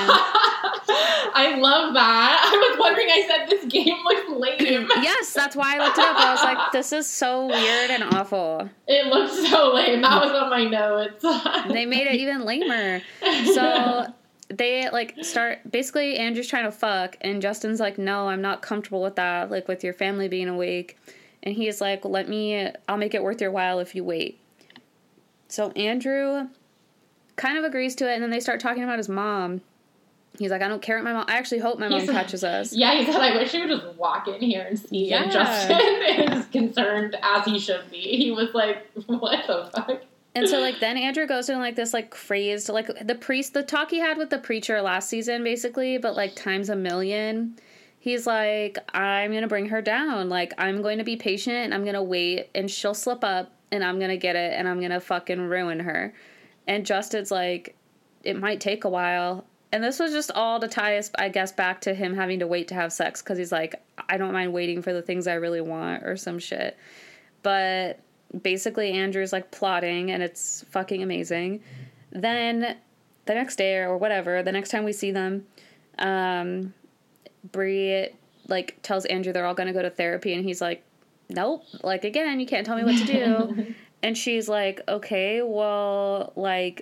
I love that. I was wondering, I said this game looks lame. Yes, that's why I looked it up. I was like, this is so weird and awful. It looks so lame. That was on my notes. They made it even lamer. So they, like, start, basically Andrew's trying to fuck, and Justin's like, no, I'm not comfortable with that, like, with your family being awake. And he's like, let me, I'll make it worth your while if you wait. So Andrew kind of agrees to it, and then they start talking about his mom. He's like, I don't care what my mom, I actually hope my mom He's catches us. Yeah, he said, I wish he would just walk in here and see Yeah. and Justin is concerned as he should be. He was like, what the fuck? And so, like, then Andrew goes in, like, this, like, crazed, like, the priest, the talk he had with the preacher last season, basically, but, like, times a million. He's like, I'm going to bring her down. Like, I'm going to be patient, and I'm going to wait, and she'll slip up, and I'm going to get it, and I'm going to fucking ruin her. And Justin's like, it might take a while. And this was just all to tie us, I guess, back to him having to wait to have sex, because he's like, I don't mind waiting for the things I really want, or some shit. But basically, Andrew's, like, plotting, and it's fucking amazing. Then, the next day, or whatever, the next time we see them, um... Bree, like, tells Andrew they're all going to go to therapy, and he's like, nope, like, again, you can't tell me what to do. And she's like, okay, well, like,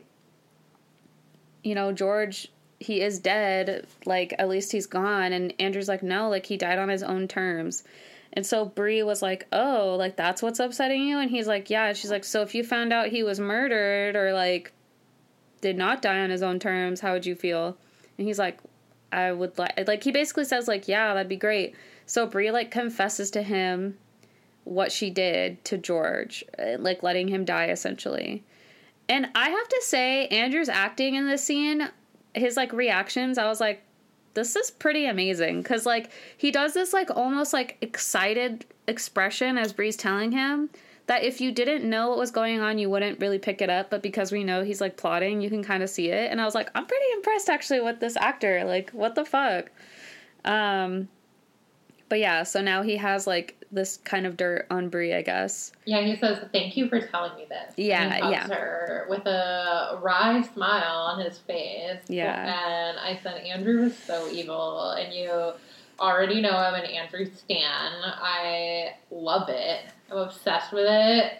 you know, George, he is dead, like, at least he's gone. And Andrew's like, no, like, he died on his own terms. And so Bree was like, oh, like, that's what's upsetting you? And he's like, yeah. And she's like, so if you found out he was murdered, or, like, did not die on his own terms, how would you feel? And he's like, I would like, like, he basically says, like, yeah, that'd be great. So Bree, like, confesses to him what she did to George, like, letting him die, essentially. And I have to say, Andrew's acting in this scene, his, like, reactions, I was like, this is pretty amazing. Because, like, he does this, like, almost, like, excited expression as Bree's telling him that if you didn't know what was going on, you wouldn't really pick it up. But because we know he's, like, plotting, you can kind of see it. And I was like, I'm pretty impressed, actually, with this actor. Like, what the fuck? Um, but yeah, so now he has, like, this kind of dirt on Bree, I guess. Yeah, he says, thank you for telling me this. Yeah, he yeah. her with a wry smile on his face. Yeah. And I said, Andrew is so evil, and you already know I'm an Andrew stan. I love it. I'm obsessed with it.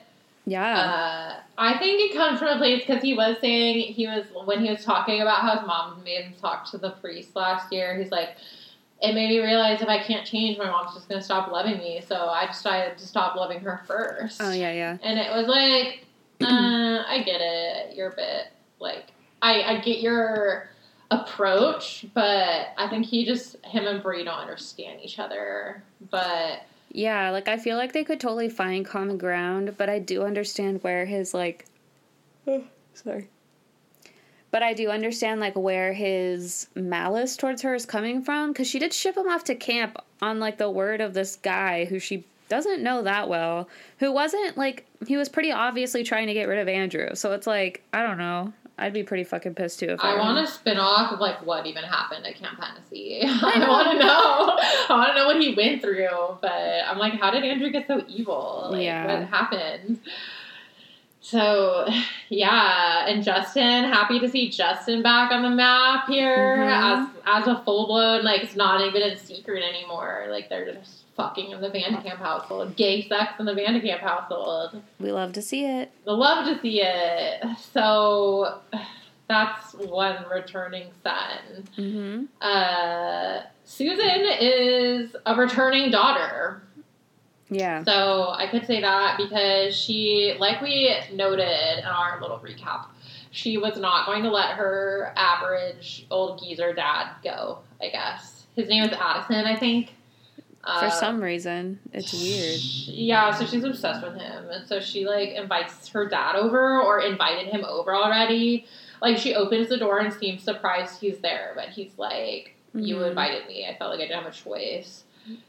Yeah. Uh, I think it comes from a place because he was saying, he was, when he was talking about how his mom made him talk to the priest last year, he's like, it made me realize if I can't change, my mom's just going to stop loving me. So I decided to stop loving her first. Oh, yeah, yeah. And it was like, uh, I get it. You're a bit, like, I, I get your approach, but I think he just, him and Brie don't understand each other. But... Yeah, like, I feel like they could totally find common ground, but I do understand where his, like... Oh, sorry. But I do understand, like, where his malice towards her is coming from, because she did ship him off to camp on, like, the word of this guy who she doesn't know that well, who wasn't, like, he was pretty obviously trying to get rid of Andrew. So it's like, I don't know. I'd be pretty fucking pissed, too. If I, I want a spin-off of, like, what even happened at Camp Hennessy. I want to know. I want to know what he went through. But I'm like, how did Andrew get so evil? Like, yeah. what happened? So, yeah. And Justin, happy to see Justin back on the map here mm-hmm. as as a full-blown, like, it's not even a secret anymore. Like, they're just fucking in the Vandekamp household. Gay sex in the Vandekamp household. We love to see it. We love to see it. So, that's one returning son. Mm-hmm. Uh, Susan is a returning daughter. Yeah. So, I could say that because she, like we noted in our little recap, she was not going to let her average old geezer dad go, I guess. His name is Addison, I think. For uh, some reason. It's weird. Yeah, so she's obsessed with him. And so she, like, invites her dad over or invited him over already. Like, she opens the door and seems surprised he's there. But he's like, you mm-hmm. invited me. I felt like I didn't have a choice.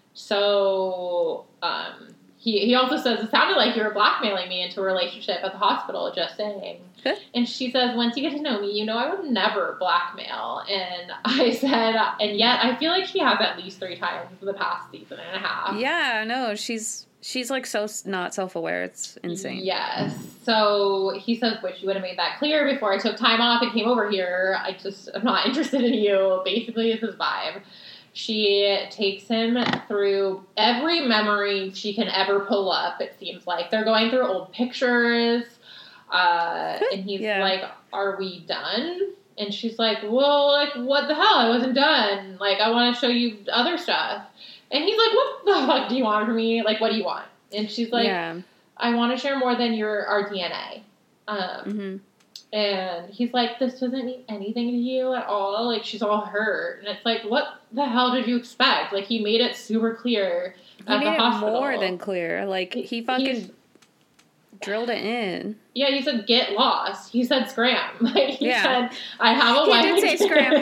So, um, he, he also says, it sounded like you were blackmailing me into a relationship at the hospital, just saying. And she says, once you get to know me, you know I would never blackmail. And I said, and yet I feel like she has at least three times in the past season and a half. Yeah, no, she's, she's like so not self-aware. It's insane. Yes. So he says, wish you would have made that clear before I took time off and came over here. I just, I'm not interested in you. Basically, is his vibe. She takes him through every memory she can ever pull up, it seems like. They're going through old pictures. Uh, and he's yeah. like, are we done? And she's like, well, like, what the hell? I wasn't done. Like, I want to show you other stuff. And he's like, what the fuck do you want from me? Like, what do you want? And she's like, yeah. I want to share more than your our D N A. Um, mm-hmm. And he's like, this doesn't mean anything to you at all. Like, she's all hurt. And it's like, what the hell did you expect? Like, he made it super clear he at made the it hospital. More than clear. Like, he fucking... He's, drilled it in. Yeah, he said, get lost. He said, scram. Like, he yeah. said, I have a he wife. He did say scram.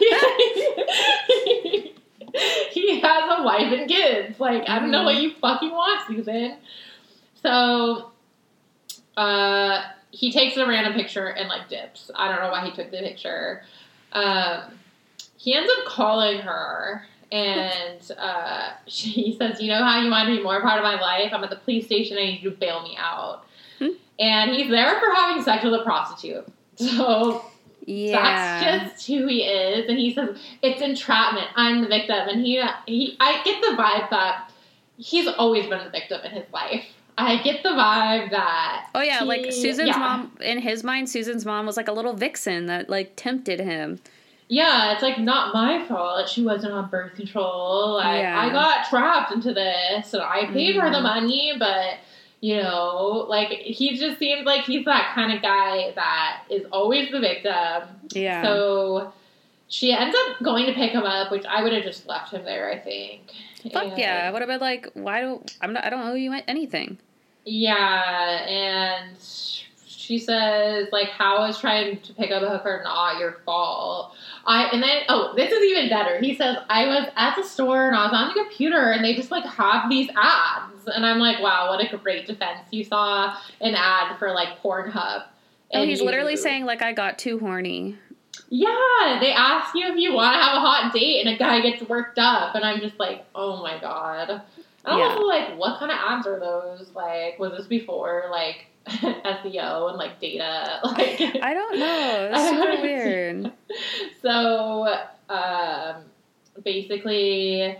He has a wife and kids. Like, I don't know what you fucking want, Susan. So, uh, he takes a random picture and, like, dips. I don't know why he took the picture. Um, he ends up calling her. And uh, she says, you know how you want to be more part of my life? I'm at the police station. I need you to bail me out. Hmm? And he's there for having sex with a prostitute. So yeah. that's just who he is. And he says, it's entrapment. I'm the victim. And he, he, I get the vibe that he's always been the victim in his life. I get the vibe that... Oh, yeah, he, like Susan's yeah. mom, in his mind, Susan's mom was like a little vixen that, like, tempted him. Yeah, it's, like, not my fault. She wasn't on birth control. Like, yeah. I got trapped into this, and I paid mm. her the money, but, you know, like, he just seems like he's that kind of guy that is always the victim. Yeah. So, she ends up going to pick him up, which I would have just left him there, I think. Fuck and, yeah. I would have been like, why do... I'm not, I don't owe you anything. Yeah, and... She says, like, how is trying to pick up a hooker not your fault? I and then, oh, this is even better. He says, I was at the store and I was on the computer and they just, like, have these ads. And I'm like, wow, what a great defense. You saw an ad for, like, Pornhub. And oh, he's you, literally saying, like, I got too horny. Yeah, they ask you if you want to have a hot date and a guy gets worked up. And I'm just like, oh, my God. I'm yeah. also like, what kind of ads are those? Like, was this before, like, S E O and, like, data? Like, I don't know. It's super weird. So, um, basically,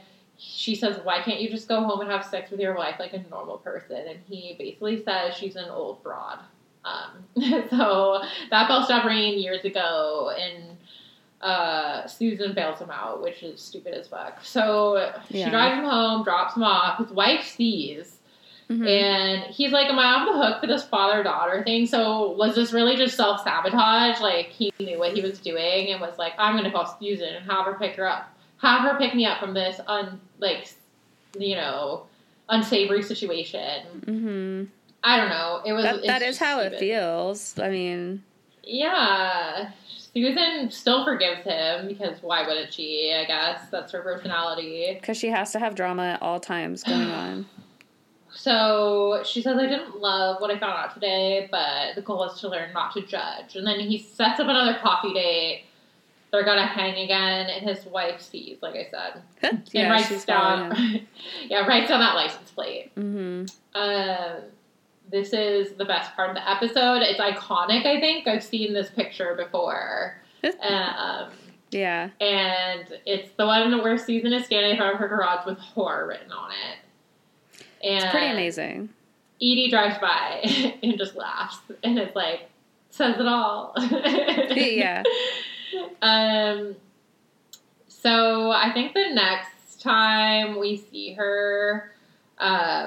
she says, why can't you just go home and have sex with your wife like a normal person? And he basically says she's an old broad. Um, so that bell stopped ringing years ago, and uh, Susan bails him out, which is stupid as fuck. So Yeah. she drives him home, drops him off. His wife sees, Mm-hmm. and he's like, am I off the hook for this father-daughter thing? So was this really just self-sabotage? Like, he knew what he was doing and was like, I'm going to call Susan and have her pick her up. Have her pick me up from this, un, like, you know, unsavory situation. Mm-hmm. I don't know. It was. That, that is how stupid. it feels. I mean, Yeah, Susan still forgives him because why wouldn't she? I guess that's her personality. because she has to have drama at all times going on. So she says, I didn't love what I found out today, but the goal is to learn not to judge. And then he sets up another coffee date. They're gonna hang again, and his wife sees, like I said, and Yeah, writes she's down, yeah, writes down that license plate. Mm-hmm. Um, this is the best part of the episode. It's iconic, I think. I've seen this picture before. um, Yeah. and it's the one where Susan is standing in front of her garage with horror written on it. And It's pretty amazing. Edie drives by and just laughs. And it's like, says it all. Yeah. Um, so I think the next time we see her, um,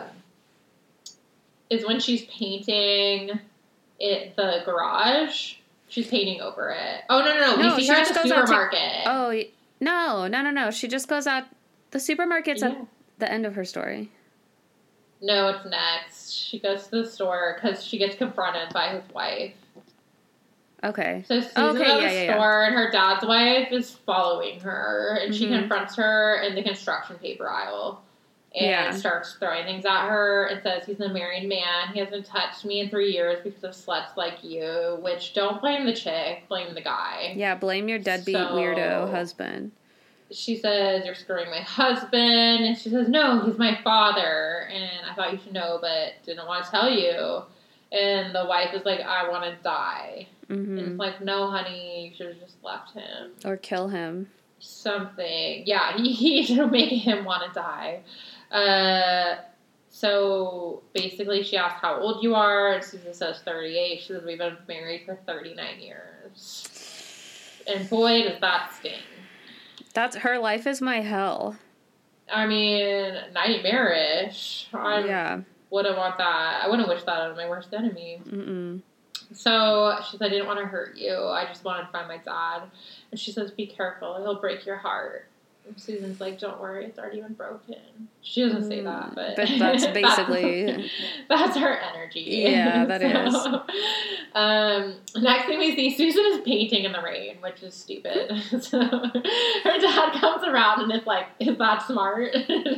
is when she's painting it, the garage. She's painting over it. Oh, no, no, no. No, we see she her at just the goes out to- supermarket. Oh, y- no, no, no, no. She just goes out. The supermarket's Yeah. at the end of her story. No, it's next. She goes to the store because she gets confronted by his wife. Okay. So Susan's Okay, at the yeah, yeah, yeah. store, and her dad's wife is following her, and she Mhm. confronts her in the construction paper aisle and Yeah. starts throwing things at her and says he's a married man. He hasn't touched me in three years because of sluts like you, which don't blame the chick, blame the guy. Yeah, blame your deadbeat So- weirdo husband. She says, you're screwing my husband, and she says, no, he's my father, and I thought you should know, but didn't want to tell you. And the wife is like, I want to die. And Mm-hmm. it's like, no, honey, you should have just left him. Or kill him. Something. Yeah, he, he should make him want to die. Uh, so basically she asks how old you are, and Susan says thirty-eight. She says, we've been married for thirty-nine years. And boy, does that sting. That's her life is my hell. I mean, nightmarish. I Yeah. wouldn't want that. I wouldn't wish that on my worst enemy. Mm-mm. So she said, I didn't want to hurt you. I just wanted to find my dad. And she says, be careful. He'll break your heart. And Susan's like, don't worry. It's already been broken. She doesn't say that, but... But that's basically... that's her energy. Yeah, that that is. is. Um, next thing we see, Susan is painting in the rain, which is stupid. So her dad comes around and is like, is that smart?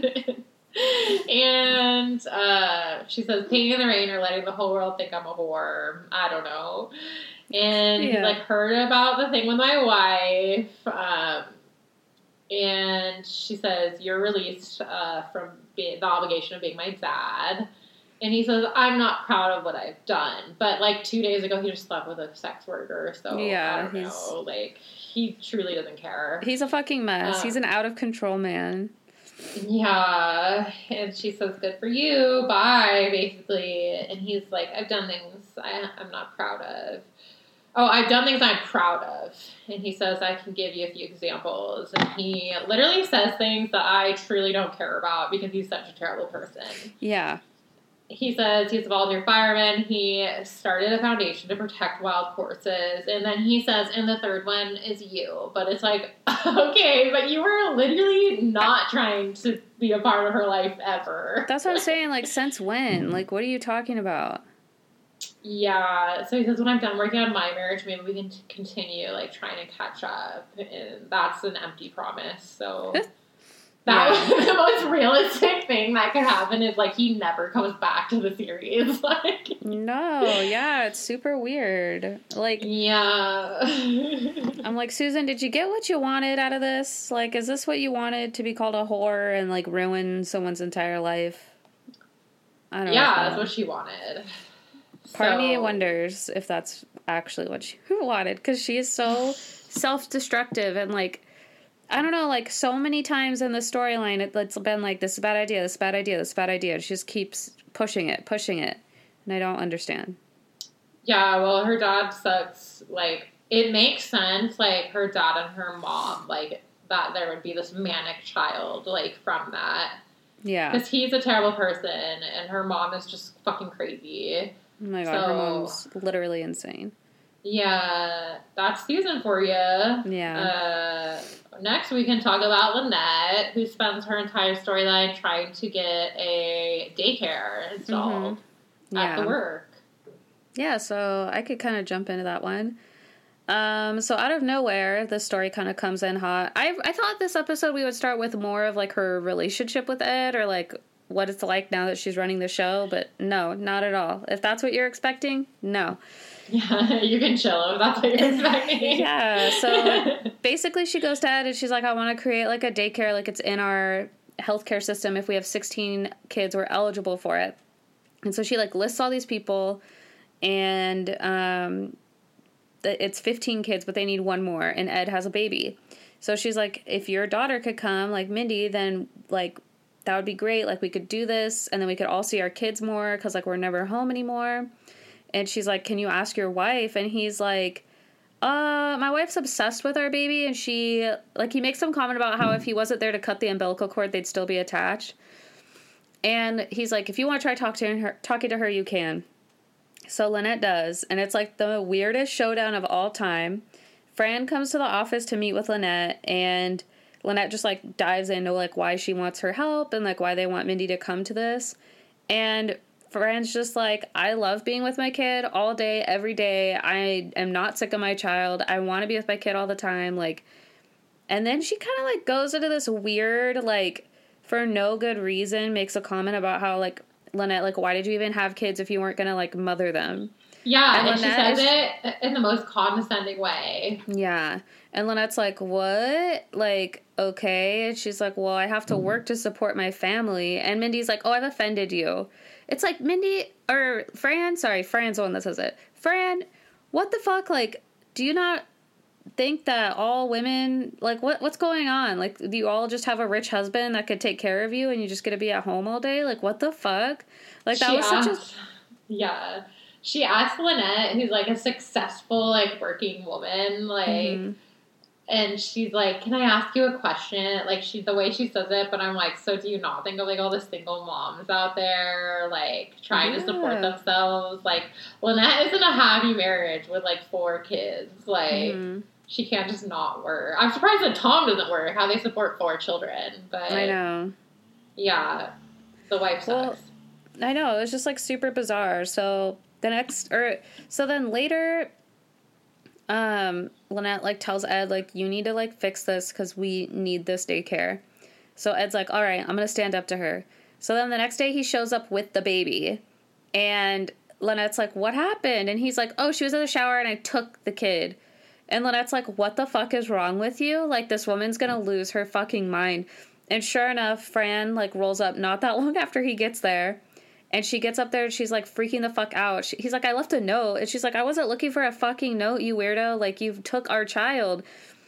And uh, she says, painting in the rain or letting the whole world think I'm a whore. I don't know. And Yeah. he's like, heard about the thing with my wife. Um, and she says, you're released uh, from be- the obligation of being my dad. And he says, I'm not proud of what I've done. But, like, two days ago, he just slept with a sex worker. So, Yeah, I don't he's- know. Like, he truly doesn't care. He's a fucking mess. Uh, He's an out-of-control man. Yeah. And she says, good for you. Bye, basically. And he's like, I've done things I, I'm not proud of. Oh, I've done things I'm proud of. And he says, I can give you a few examples. And he literally says things that I truly don't care about because he's such a terrible person. Yeah. He says he's a volunteer fireman. He started a foundation to protect wild horses. And then he says, and the third one is you. But it's like, okay, but you were literally not trying to be a part of her life ever. That's what I'm saying. Like, since when? Like, what are you talking about? Yeah. So he says, when I'm done working on my marriage, maybe we can t- continue, like, trying to catch up. And that's an empty promise. So... That Yeah. was the most realistic thing that could happen is, like, he never comes back to the series. Like, No, yeah, it's super weird. Like, yeah. I'm like, Susan, did you get what you wanted out of this? Like, is this what you wanted, to be called a whore and, like, ruin someone's entire life? I don't know. Yeah, that's what she wanted. Part of me So- wonders if that's actually what she wanted, because she is so self-destructive and, like, I don't know, like, so many times in the storyline, it, it's been like, this is a bad idea, this is a bad idea, this is a bad idea. She just keeps pushing it, pushing it. And I don't understand. Yeah, well, her dad sucks. Like, it makes sense, like, her dad and her mom, like, that there would be this manic child, like, from that. Yeah. Because he's a terrible person, and her mom is just fucking crazy. Oh my god, so, her mom's literally insane. Yeah, that's Susan for you. Yeah. Uh, next, we can talk about Lynette, who spends her entire storyline trying to get a daycare installed mm-hmm. at yeah. the work. Yeah, so I could kind of jump into that one. Um, so out of nowhere, the story kind of comes in hot. I I thought this episode we would start with more of, like, her relationship with Ed, or, like, what it's like now that she's running the show, but no, not at all. If that's what you're expecting, no. Yeah, you can chill if that's what you're expecting. Yeah, so basically she goes to Ed and she's like, I want to create, like, a daycare, like, it's in our healthcare system. If we have sixteen kids, we're eligible for it. And so she, like, lists all these people, and um, it's fifteen kids, but they need one more, and Ed has a baby. So she's like, if your daughter could come, like Mindy, then, like, that would be great. Like, we could do this, and then we could all see our kids more, because, like, we're never home anymore. And she's like, can you ask your wife? And he's like, uh, my wife's obsessed with our baby, and she, like, he makes some comment about how if he wasn't there to cut the umbilical cord, they'd still be attached. And he's like, if you want to try talking to her, talking to her, you can. So Lynette does, and it's, like, the weirdest showdown of all time. Fran comes to the office to meet with Lynette, and Lynette just, like, dives into, like, why she wants her help and, like, why they want Mindy to come to this. And Fran's just like, I love being with my kid all day, every day. I am not sick of my child. I want to be with my kid all the time. Like, and then she kind of, like, goes into this weird, like, for no good reason, makes a comment about how, like, Lynette, like, why did you even have kids if you weren't going to, like, mother them? Yeah, and, and she says is, it in the most condescending way. Yeah. And Lynette's like, what? Like, okay. And she's like, well, I have to work to support my family. And Mindy's like, oh, I've offended you. It's like, Mindy, or Fran, sorry, Fran's the one that says it. Fran, what the fuck? Like, do you not think that all women, like, what what's going on? Like, do you all just have a rich husband that could take care of you and you just get to be at home all day? Like, what the fuck? Like, that she was asked, such a... Yeah. She asked Lynette, who's, like, a successful, like, working woman, like, mm-hmm. and she's like, can I ask you a question? Like, she, the way she says it, but I'm like, so do you not think of, like, all the single moms out there, like, trying yeah. to support themselves? Like, Lynette is in a happy marriage with, like, four kids. Like, mm-hmm. she can't just not work. I'm surprised that Tom doesn't work, how they support four children. But I know. Yeah. The wife sucks. Well, I know. It was just, like, super bizarre. So the next, or, so then later, um, Lynette, like, tells Ed, like, you need to, like, fix this because we need this daycare. So Ed's like, all right, I'm going to stand up to her. So then the next day he shows up with the baby, and Lynette's like, what happened? And he's like, oh, she was in the shower and I took the kid. And Lynette's like, what the fuck is wrong with you? Like, this woman's going to lose her fucking mind. And sure enough, Fran, like, rolls up not that long after he gets there. And she gets up there and she's, like, freaking the fuck out. She, he's like, I left a note. And she's like, I wasn't looking for a fucking note, you weirdo. Like, you took our child.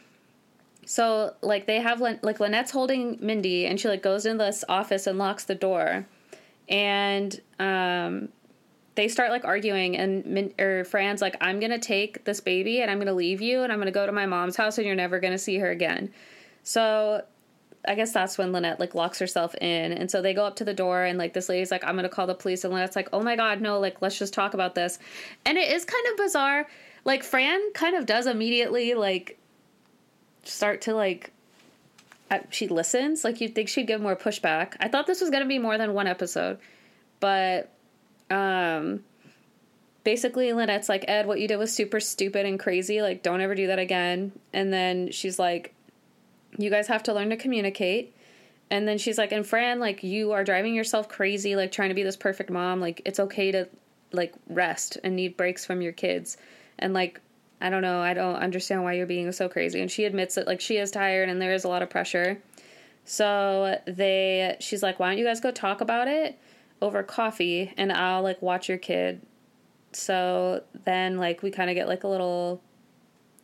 So, like, they have, like, Lynette's holding Mindy, and she, like, goes into this office and locks the door. And um, they start, like, arguing. And Min- or Fran's like, I'm going to take this baby and I'm going to leave you. And I'm going to go to my mom's house and you're never going to see her again. So I guess that's when Lynette, like, locks herself in. And so they go up to the door, and, like, this lady's like, I'm going to call the police. And Lynette's like, oh, my God, no, like, let's just talk about this. And it is kind of bizarre. Like, Fran kind of does immediately, like, start to, like, she listens. Like, you'd think she'd give more pushback. I thought this was going to be more than one episode. But, um, basically, Lynette's like, Ed, what you did was super stupid and crazy. Like, don't ever do that again. And then she's like, you guys have to learn to communicate. And then she's like, and Fran, like, you are driving yourself crazy, like, trying to be this perfect mom. Like, it's okay to, like, rest and need breaks from your kids. And, like, I don't know, I don't understand why you're being so crazy. And she admits that, like, she is tired and there is a lot of pressure. So they, she's like, why don't you guys go talk about it over coffee, and I'll, like, watch your kid. So then, like, we kind of get, like, a little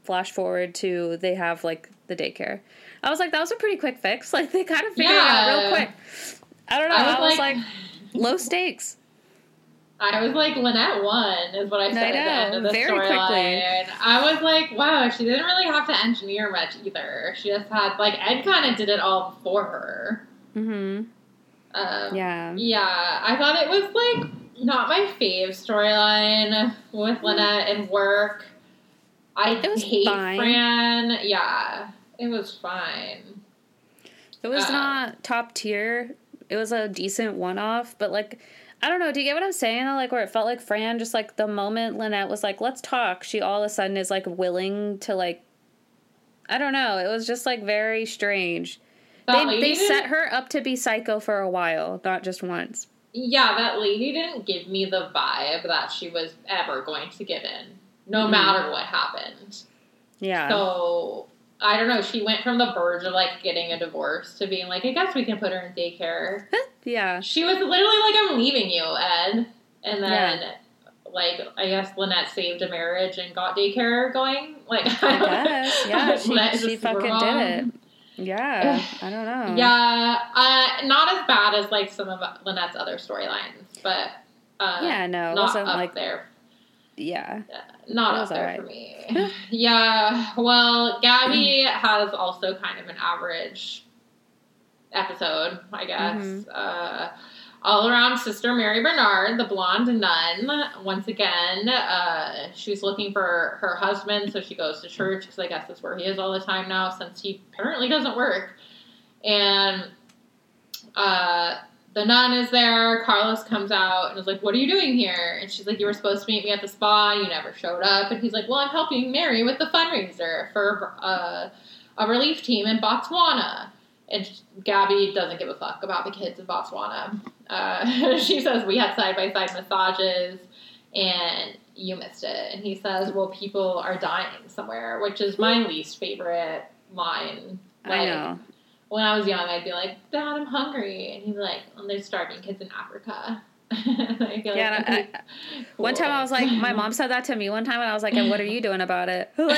flash forward to they have, like, the daycare. I was like, that was a pretty quick fix. Like, they kind of figured yeah. it out real quick. I don't know. I was, I was like, like, low stakes. I was like, Lynette won, is what I said I know, at the end of the storyline. I was like, wow, she didn't really have to engineer much either. She just had, like, Ed kind of did it all for her. Mm-hmm. Um, yeah. Yeah, I thought it was, like, not my fave storyline with Lynette and work. I hate fine. Fran. Yeah, it was fine. It was uh, not top tier. It was a decent one-off, but, like... I don't know, do you get what I'm saying? Like, where it felt like Fran, just, like, the moment Lynette was like, let's talk, she all of a sudden is, like, willing to, like, I don't know. It was just, like, very strange. That they they set her up to be psycho for a while, not just once. Yeah, that lady didn't give me the vibe that she was ever going to give in, no mm. matter what happened. Yeah. So... I don't know, she went from the verge of, like, getting a divorce to being like, I guess we can put her in daycare. Yeah. She was literally like, I'm leaving you, Ed. And then, yeah. like, I guess Lynette saved a marriage and got daycare going. Like, I guess. Yeah, she, she fucking wrong. did it. Yeah, I don't know. Yeah, uh, not as bad as, like, some of Lynette's other storylines, but uh, yeah, no, it not wasn't, up like, there. Yeah. Not up there right. for me. Yeah. Well, Gabby has also kind of an average episode, I guess. Mm-hmm. Uh, all around Sister Mary Bernard, the blonde nun. Once again, uh, she's looking for her husband, so she goes to church, because I guess that's where he is all the time now, since he apparently doesn't work. And, uh... the nun is there. Carlos comes out and is like, what are you doing here? And she's like, you were supposed to meet me at the spa. You never showed up. And he's like, well, I'm helping Mary with the fundraiser for uh, a relief team in Botswana. And Gabby doesn't give a fuck about the kids in Botswana. Uh, she says, we had side-by-side massages and you missed it. And he says, well, people are dying somewhere, which is my least favorite line. Like, I know. When I was young, I'd be like, Dad, I'm hungry. And he'd be like, well, there's starving kids in Africa. I feel yeah, like, I, I, cool. One time I was like, my mom said that to me one time, and I was like, and what are you doing about it? Like,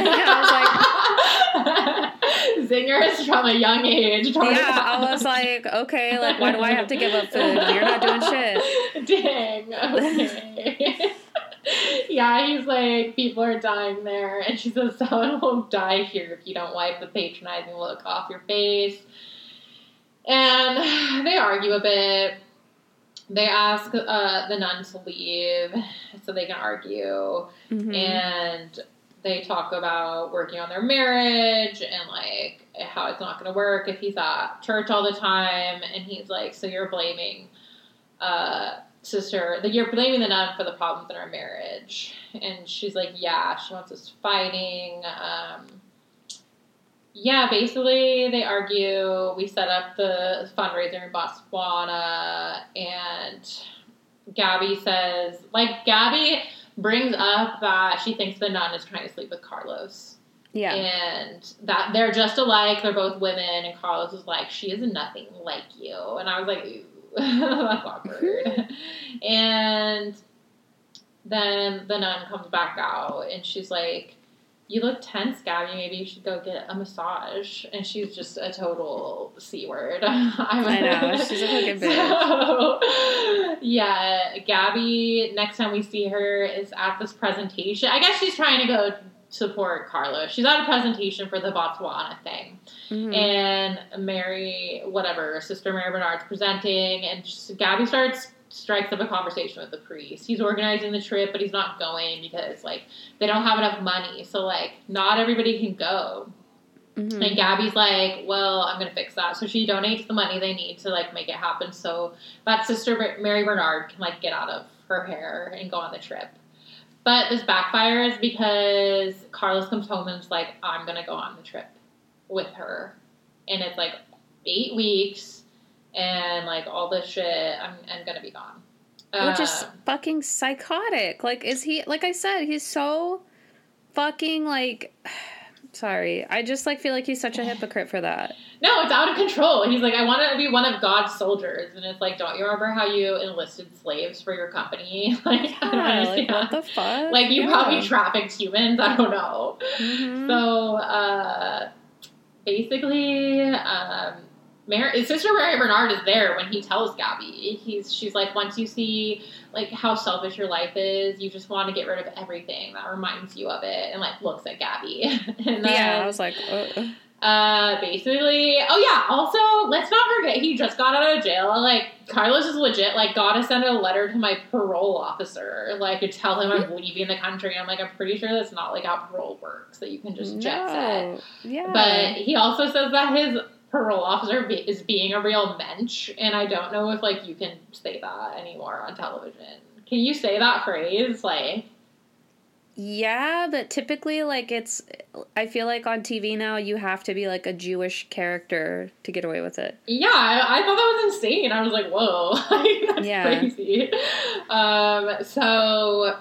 I was like... Zingers from a young age. Yeah, I was like, okay, like, why do I have to give up food? You're not doing shit. Dang, okay. Yeah, he's like, people are dying there. And she says, someone will die here if you don't wipe the patronizing look off your face. And they argue a bit. They ask uh, the nun to leave so they can argue. Mm-hmm. And they talk about working on their marriage and, like, how it's not going to work if he's at church all the time. And he's like, so you're blaming... Uh, sister, that you're blaming the nun for the problems in our marriage. And she's like, yeah, she wants us fighting. Um, yeah, basically they argue. We set up the fundraiser in Botswana, and Gabby says, like, Gabby brings up that she thinks the nun is trying to sleep with Carlos. Yeah. And that they're just alike. They're both women. And Carlos is like, she is nothing like you. And I was like, ooh. That's awkward. And then the nun comes back out and she's like, you look tense, Gabby. Maybe you should go get a massage. And she's just a total C word. I know. She's a fucking bitch. So, yeah, Gabby, next time we see her is at this presentation. I guess she's trying to go support Carlos. She's at a presentation for the Botswana thing. Mm-hmm. And Mary, whatever, Sister Mary Bernard's presenting, and just, Gabby starts, strikes up a conversation with the priest. He's organizing the trip, but he's not going because, like, they don't have enough money. So, like, not everybody can go. Mm-hmm. And Gabby's like, well, I'm going to fix that. So she donates the money they need to, like, make it happen so that Sister Mary Bernard can, like, get out of her hair and go on the trip. But this backfires because Carlos comes home and is like, I'm going to go on the trip with her. And it's like eight weeks and like all this shit. I'm, I'm going to be gone. Which uh, is fucking psychotic. Like, is he, like I said, he's so fucking like Sorry. I just, like, feel like he's such a hypocrite for that. No, it's out of control. He's like, I want to be one of God's soldiers. And it's like, don't you remember how you enlisted slaves for your company? Like, I don't Yeah, understand. like, what the fuck? Like, you Yeah. probably trafficked humans. I don't know. Mhm. So, uh, basically, um, Mary, his sister Mary Bernard is there when he tells Gabby. He's, she's like, once you see, like, how selfish your life is, you just want to get rid of everything that reminds you of it, and, like, looks at Gabby. And then, Yeah, I was like, uh, uh, basically, oh yeah, also, let's not forget, he just got out of jail. Like, Carlos is legit, like, gotta send a letter to my parole officer, like, to tell him I'm leaving the country. And I'm like, I'm pretty sure that's not, like, how parole works, that you can just jet set. no. Yeah. But he also says that his parole officer be- is being a real mensch, and I don't know if, like, you can say that anymore on television. Can you say that phrase? Like, Yeah, but typically, like, it's, I feel like on T V now, you have to be, like, a Jewish character to get away with it. yeah, I, I thought that was insane. I was like, whoa, like, that's Yeah. crazy. Um, so,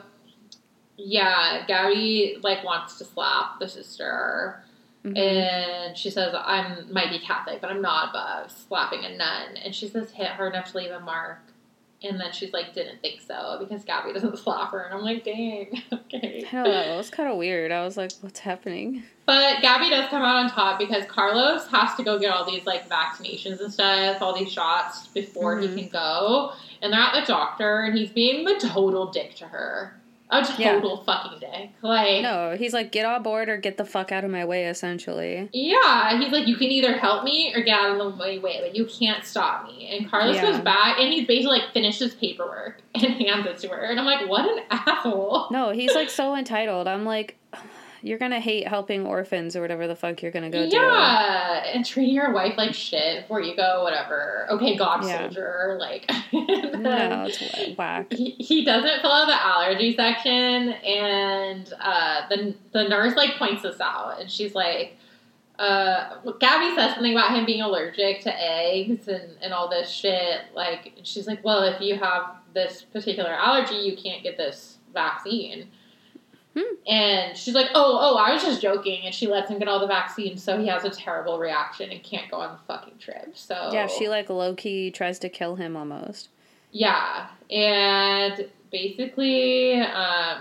yeah, Gabby, like, wants to slap the sister. Mhm. And she says, I might be Catholic, but I'm not above slapping a nun. And she says, hit hard enough to leave a mark. And then she's like, didn't think so, because Gabby doesn't slap her. And I'm like, dang, okay. I know, that was kind of weird. I was like, what's happening? But Gabby does come out on top because Carlos has to go get all these, like, vaccinations and stuff, all these shots before Mhm. he can go. And they're at the doctor, and he's being the total dick to her. A total Yeah. fucking dick. Like, No, he's like, get on board or get the fuck out of my way, essentially. yeah, he's like, you can either help me or get out of the way, way but you can't stop me. And Carlos Yeah. goes back, and he's basically, like, finished his paperwork and hands it to her. And I'm like, what an asshole. No, he's like so entitled. I'm like, you're gonna hate helping orphans or whatever the fuck you're gonna go do. Yeah, and treating your wife like shit before you go, whatever. Okay, God Yeah. soldier, like. and No, then it's whack. He, he doesn't fill out the allergy section, and uh, the the nurse, like, points this out, and she's like, uh, Gabby says something about him being allergic to eggs and, and all this shit, like, and she's like, well, if you have this particular allergy, you can't get this vaccine. Hmm. And she's like, oh, oh, I was just joking. And she lets him get all the vaccines, so he has a terrible reaction and can't go on the fucking trip. So Yeah, she like low-key tries to kill him almost. yeah. And basically, um,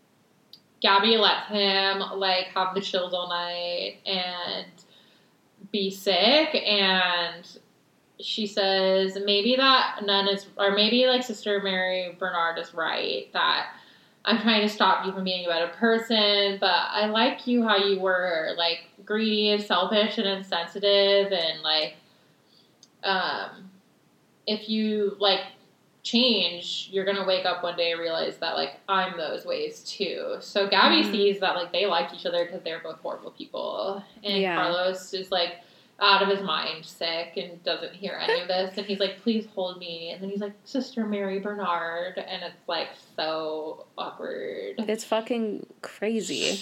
Gabby lets him, like, have the chills all night and be sick. And she says maybe that nun is, or maybe, like, Sister Mary Bernard is right, that I'm trying to stop you from being a better person, but I like you how you were, like, greedy and selfish and insensitive, and, like, um, if you, like, change, you're gonna wake up one day and realize that, like, I'm those ways too. So Gabby Mhm. sees that, like, they like each other because they're both horrible people, and Yeah. Carlos is, like, out of his mind, sick, and doesn't hear any of this, and he's like, please hold me, and then he's like, Sister Mary Bernard, and it's, like, so awkward. It's fucking crazy.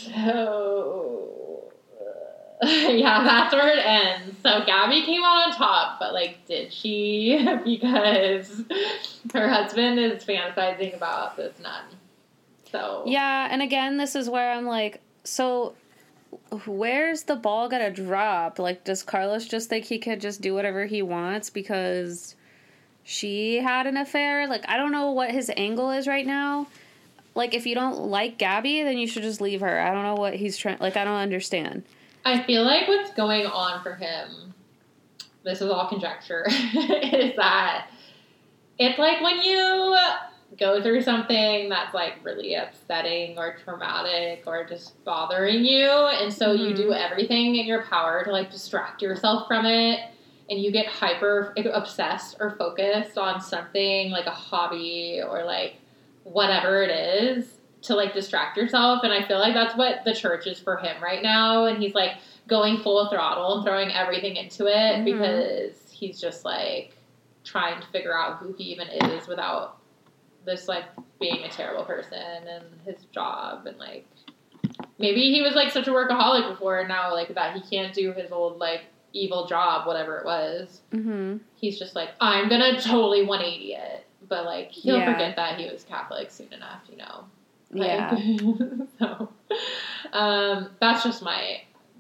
So, yeah, that's where it ends. So Gabby came out on top, but, like, did she? Because her husband is fantasizing about this nun. So Yeah, and again, this is where I'm like, so where's the ball gonna drop? Like, does Carlos just think he could just do whatever he wants because she had an affair? Like, I don't know what his angle is right now. Like, if you don't like Gabby, then you should just leave her. I don't know what he's trying, like, I don't understand. I feel like what's going on for him, this is all conjecture, is that it's like when you go through something that's, like, really upsetting or traumatic or just bothering you, and so Mm-hmm. you do everything in your power to, like, distract yourself from it, and you get hyper obsessed or focused on something like a hobby or, like, whatever it is to, like, distract yourself. And I feel like that's what the church is for him right now, and he's, like, going full throttle and throwing everything into it Mhm. because he's just, like, trying to figure out who he even is without this, like, being a terrible person and his job, and, like, maybe he was, like, such a workaholic before, and now, like, that he can't do his old, like, evil job, whatever it was. Mm-hmm. He's just like, I'm gonna totally one eighty it, but, like, he'll Yeah. forget that he was Catholic soon enough, you know. Like, Yeah. so, um, that's just my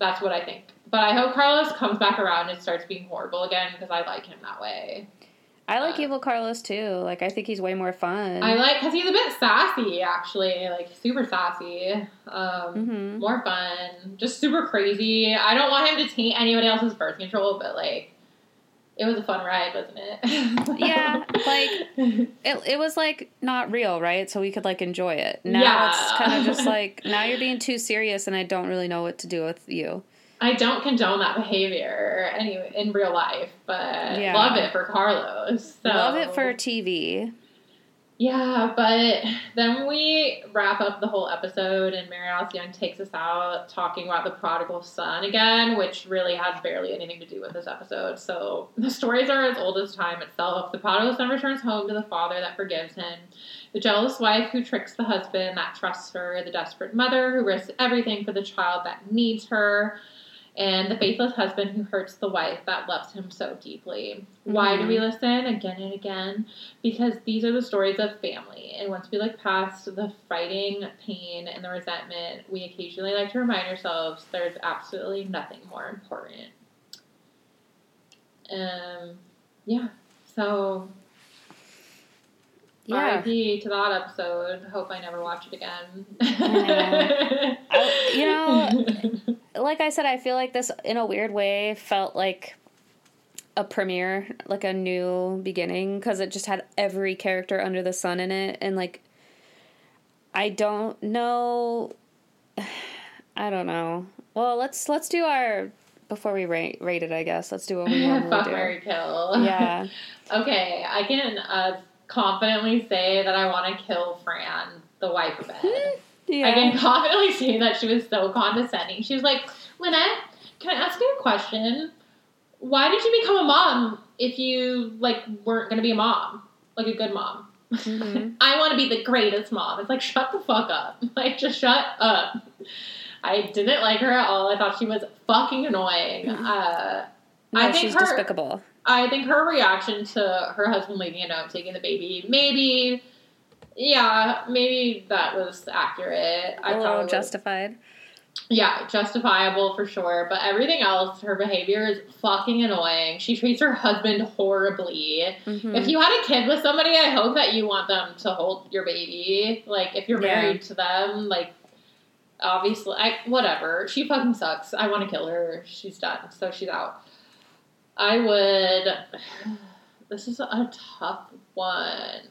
That's what I think. But I hope Carlos comes back around and starts being horrible again because I like him that way. I like uh, evil Carlos too. Like, I think he's way more fun. I like, because he's a bit sassy, actually. Like, super sassy. Um, mm-hmm. More fun. Just super crazy. I don't want him to taint anybody else's birth control, but, like, it was a fun ride, wasn't it? Yeah, like, it, it was, like, not real, right? So we could, like, enjoy it. Now yeah. it's kind of just, like, now you're being too serious and I don't really know what to do with you. I don't condone that behavior anyway in real life, but yeah. love it for Carlos. So. Love it for T V. Yeah, but then we wrap up the whole episode and Mary Alice Young takes us out talking about the prodigal son again, which really has barely anything to do with this episode. So the stories are as old as time itself. The prodigal son returns home to the father that forgives him, the jealous wife who tricks the husband that trusts her, the desperate mother who risks everything for the child that needs her, and the faithless husband who hurts the wife that loves him so deeply. Mm-hmm. Why do we listen again and again? Because these are the stories of family. And once we look past the fighting, pain, and the resentment, we occasionally like to remind ourselves there's absolutely nothing more important. Um, yeah. So, yeah. R I P to that episode. Hope I never watch it again. Yeah. I, you know... Like I said, I feel like this, in a weird way, felt like a premiere, like a new beginning, because it just had every character under the sun in it, and, like, I don't know, I don't know. Well, let's let's do our, before we rate, rate it, I guess, let's do what we normally Fuck, do. marry, kill. Yeah. Okay, I can uh, confidently say that I want to kill Fran, the wife of Ed. Yeah. I can confidently say that she was so condescending. She was like, Lynette, can I ask you a question? Why did you become a mom if you, like, weren't going to be a mom? Like, a good mom. Mm-hmm. I want to be the greatest mom. It's like, shut the fuck up. Like, just shut up. I didn't like her at all. I thought she was fucking annoying. Mm-hmm. Uh, no, I think she's her, despicable. I think her reaction to her husband leaving a note, taking the baby, maybe... Yeah, maybe that was accurate. A I little probably, justified. Yeah, justifiable for sure. But everything else, her behavior is fucking annoying. She treats her husband horribly. Mm-hmm. If you had a kid with somebody, I hope that you want them to hold your baby. Like, if you're married yeah. to them, like, obviously, I, whatever. She fucking sucks. I want to kill her. She's done. So she's out. I would... This is a tough one.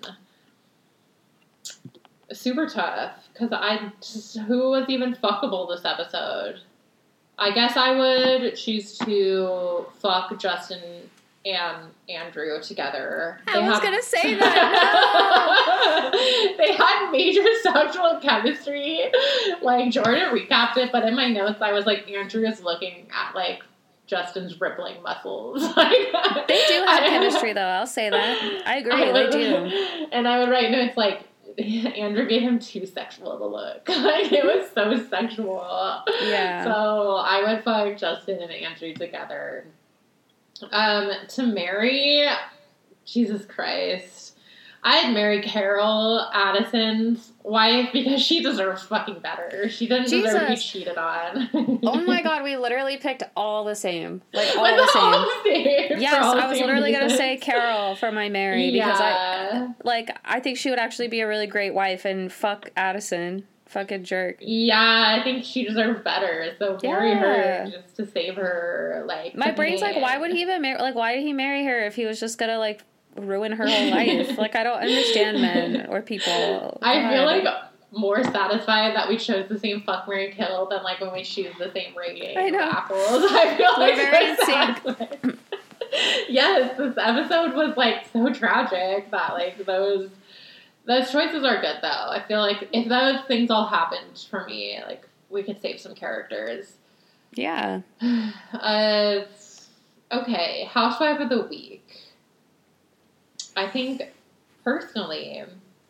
Super tough, because I just, who was even fuckable this episode? I guess I would choose to fuck Justin and Andrew together. I they was had, gonna say that. No! They had major sexual chemistry. Like, Jordan recapped it, but in my notes I was like, Andrew is looking at, like, Justin's rippling muscles. Like, they do have I, chemistry, though. I'll say that. I agree, I would, they do. And I would write notes like, Andrew gave him too sexual of a look. Like, it was so sexual. Yeah. So I would fuck Justin and Andrew together. Um, to marry, Jesus Christ, I'd marry Carol, Addison's wife, because she deserves fucking better. She didn't Jesus. deserve to be cheated on. Oh my god, we literally picked all the same. Like, all the same. All the same. Yes, I was literally going to say Carol for my Mary, because yeah. I, like, I think she would actually be a really great wife, and fuck Addison. Fucking jerk. Yeah, I think she deserves better, so marry yeah. her just to save her, like, my brain's like, why would he even marry, like, why did he marry her if he was just gonna, like, ruin her whole life? Like, I don't understand men or people. I God. feel like more satisfied that we chose the same fuck, marry, kill than, like, when we choose the same rating I know. of apples. I feel like we're very in sync. Yes, this episode was, like, so tragic that, like, those those choices are good, though. I feel like if those things all happened for me, like, we could save some characters. Yeah. Uh, okay, Housewife of the Week. I think, personally,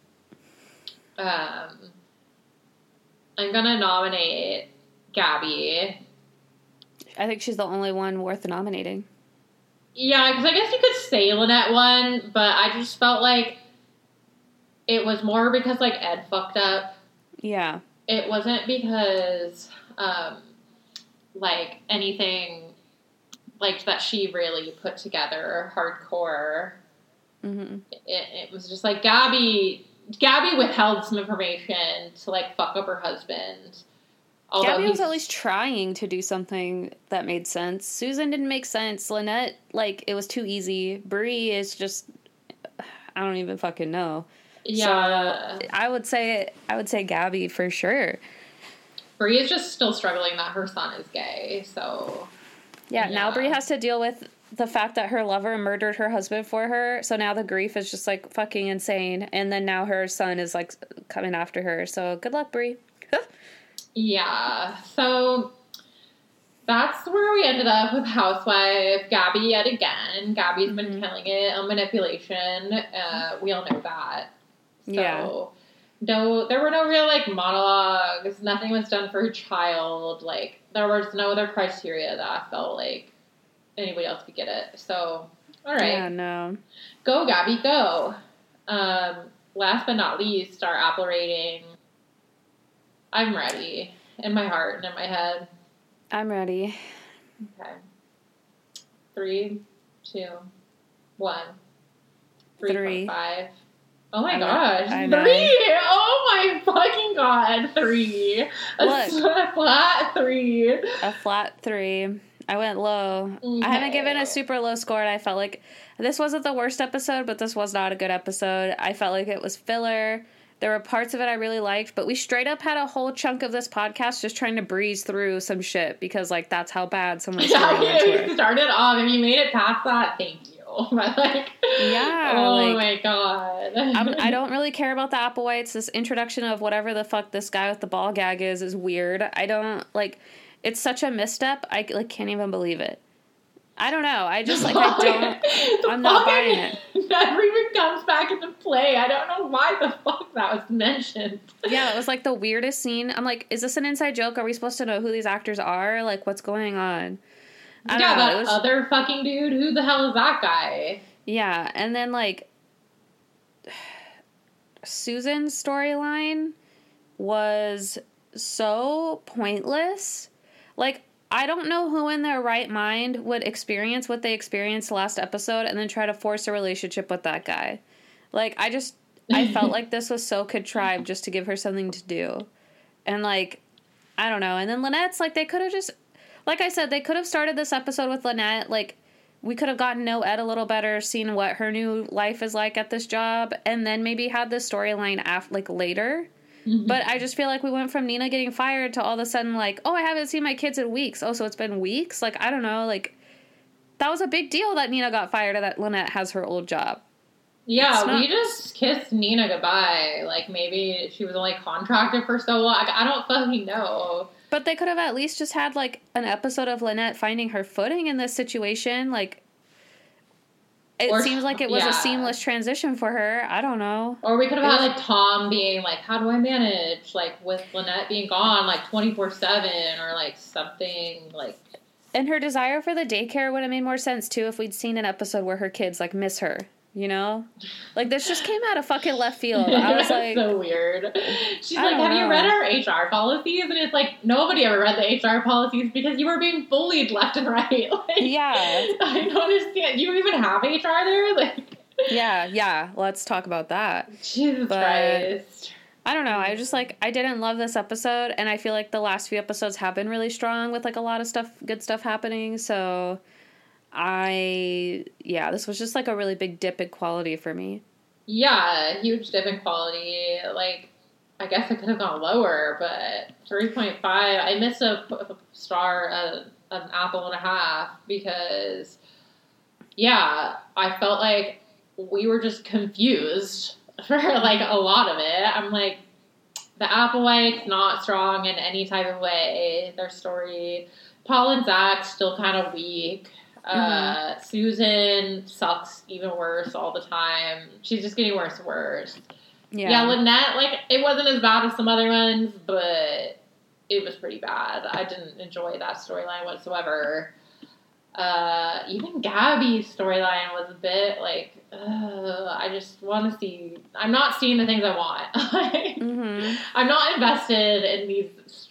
um, I'm gonna nominate Gabby. I think she's the only one worth nominating. Yeah, because I guess you could say Lynette won, but I just felt like it was more because, like, Ed fucked up. Yeah. It wasn't because, um, like anything like that she really put together hardcore. Mm-hmm. It, it was just like Gabby, Gabby withheld some information to like fuck up her husband. Gabby was at least trying to do something that made sense. Susan didn't make sense. Lynette, like, it was too easy. Bree is just, I don't even fucking know. Yeah. So I would say, I would say Gabby for sure. Bree is just still struggling that her son is gay, so. Yeah, yeah. Now Bree has to deal with the fact that her lover murdered her husband for her, so now the grief is just, like, fucking insane. And then now her son is, like, coming after her. So good luck, Bree. Yeah, so that's where we ended up with Housewife. Gabby yet again. Gabby's mm-hmm. been killing it on manipulation. Uh, we all know that. So, yeah. No, there were no real, like, monologues. Nothing was done for her child. Like, there was no other criteria that I felt like anybody else could get it. So, all right. Yeah, no. Go, Gabby, go. Um, last but not least, our Apple rating. I'm ready. In my heart and in my head. I'm ready. Okay. Three, two, one. Three. three point five. Oh my I gosh. I know. Three! Oh my fucking god. Three. A Look. flat three. A flat three. I went low. Okay. I haven't given a super low score, and I felt like this wasn't the worst episode, but this was not a good episode. I felt like it was filler. There were parts of it I really liked, but we straight up had a whole chunk of this podcast just trying to breeze through some shit because, like, that's how bad some of the storylines yeah, were. We started off. If you made it past that, thank you. But, like, yeah. Oh, like, my God. I'm, I don't really care about the Applewhites. This introduction of whatever the fuck this guy with the ball gag is is weird. I don't, like, it's such a misstep. I, like, can't even believe it. I don't know. I just, like, I don't, I'm not buying it. Never even comes back into play. I don't know why the fuck that was mentioned. Yeah, it was, like, the weirdest scene. I'm like, is this an inside joke? Are we supposed to know who these actors are? Like, what's going on? I don't yeah, know. that was, other fucking dude. Who the hell is that guy? Yeah, and then, like, Susan's storyline was so pointless. Like, I don't know who in their right mind would experience what they experienced last episode and then try to force a relationship with that guy. Like, I just, I felt like this was so contrived just to give her something to do. And, like, I don't know. And then Lynette's, like, they could have just, like I said, they could have started this episode with Lynette. Like, we could have gotten to know Ed a little better, seen what her new life is like at this job, and then maybe had this storyline af- like later. Mm-hmm. But I just feel like we went from Nina getting fired to all of a sudden, like, oh, I haven't seen my kids in weeks. Oh, so it's been weeks? Like, I don't know. Like, that was a big deal that Nina got fired and that Lynette has her old job. Yeah, not- we just kissed Nina goodbye. Like, maybe she was only contracted for so long. I don't fucking know. But they could have at least just had, like, an episode of Lynette finding her footing in this situation. Like, it or, seems like it was yeah. a seamless transition for her. I don't know. Or we could have it had, was, like, Tom being, like, how do I manage? Like, with Lynette being gone, like, twenty-four seven or, like, something, like... And her desire for the daycare would have made more sense, too, if we'd seen an episode where her kids, like, miss her. You know? Like, this just came out of fucking left field. I was like... so weird. She's like, have know. you read our H R policies? And it's like, nobody ever read the H R policies because you were being bullied left and right. Like, yeah. I don't understand. Do you even have H R there? Like... Yeah, yeah. Let's talk about that. Jesus but, Christ. I don't know. I just, like, I didn't love this episode, and I feel like the last few episodes have been really strong with, like, a lot of stuff, good stuff happening, so... I, yeah, this was just, like, a really big dip in quality for me. Yeah, huge dip in quality. Like, I guess it could have gone lower, but three point five, I missed a, a star, a, an apple and a half, because, yeah, I felt like we were just confused for, like, a lot of it. I'm like, the Applewhites, not strong in any type of way. Their story, Paul and Zach, still kind of weak. Uh, mm-hmm. Susan sucks even worse all the time. She's just getting worse and worse. Yeah. yeah, Lynette, like, it wasn't as bad as some other ones, but it was pretty bad. I didn't enjoy that storyline whatsoever. Uh, even Gabby's storyline was a bit, like, uh, I just want to see... I'm not seeing the things I want. like, mm-hmm. I'm not invested in these st-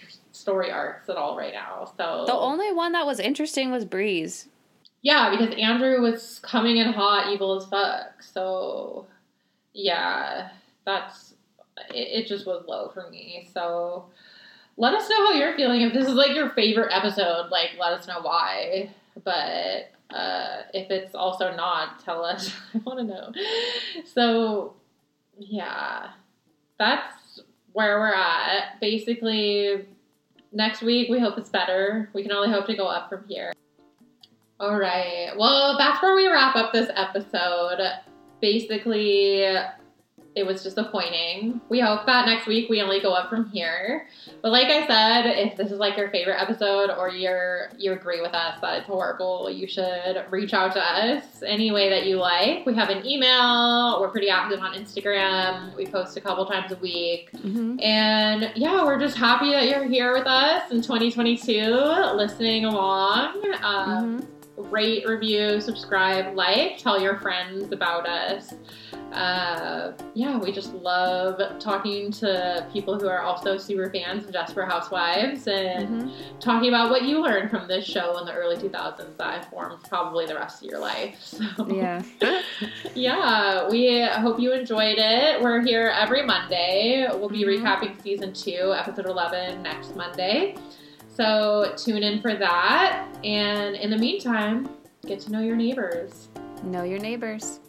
story arcs at all right now. So the only one that was interesting was Breeze. Yeah, because Andrew was coming in hot, evil as fuck. So yeah, that's it, it just was low for me. So let us know how you're feeling. If this is like your favorite episode, like let us know why. But uh, if it's also not, tell us. I want to know. So yeah, that's where we're at. Basically, next week we hope it's better. We can only hope to go up from here. All right. Well, that's where we wrap up this episode. Basically, it was disappointing. We hope that next week we only go up from here. But like I said, if this is like your favorite episode or you're you agree with us that it's horrible, you should reach out to us any way that you like. We have an email. We're pretty active on Instagram. We post a couple times a week. Mm-hmm. And yeah, we're just happy that you're here with us in twenty twenty-two, listening along. Um, mm-hmm. Rate, review, subscribe, like, tell your friends about us. Uh, yeah, we just love talking to people who are also super fans of Desperate Housewives and mm-hmm. talking about what you learned from this show in the early two thousands that informed probably the rest of your life. So, yeah. yeah, we hope you enjoyed it. We're here every Monday. We'll be mm-hmm. recapping season two, episode eleven next Monday. So tune in for that. And in the meantime, get to know your neighbors. Know your neighbors.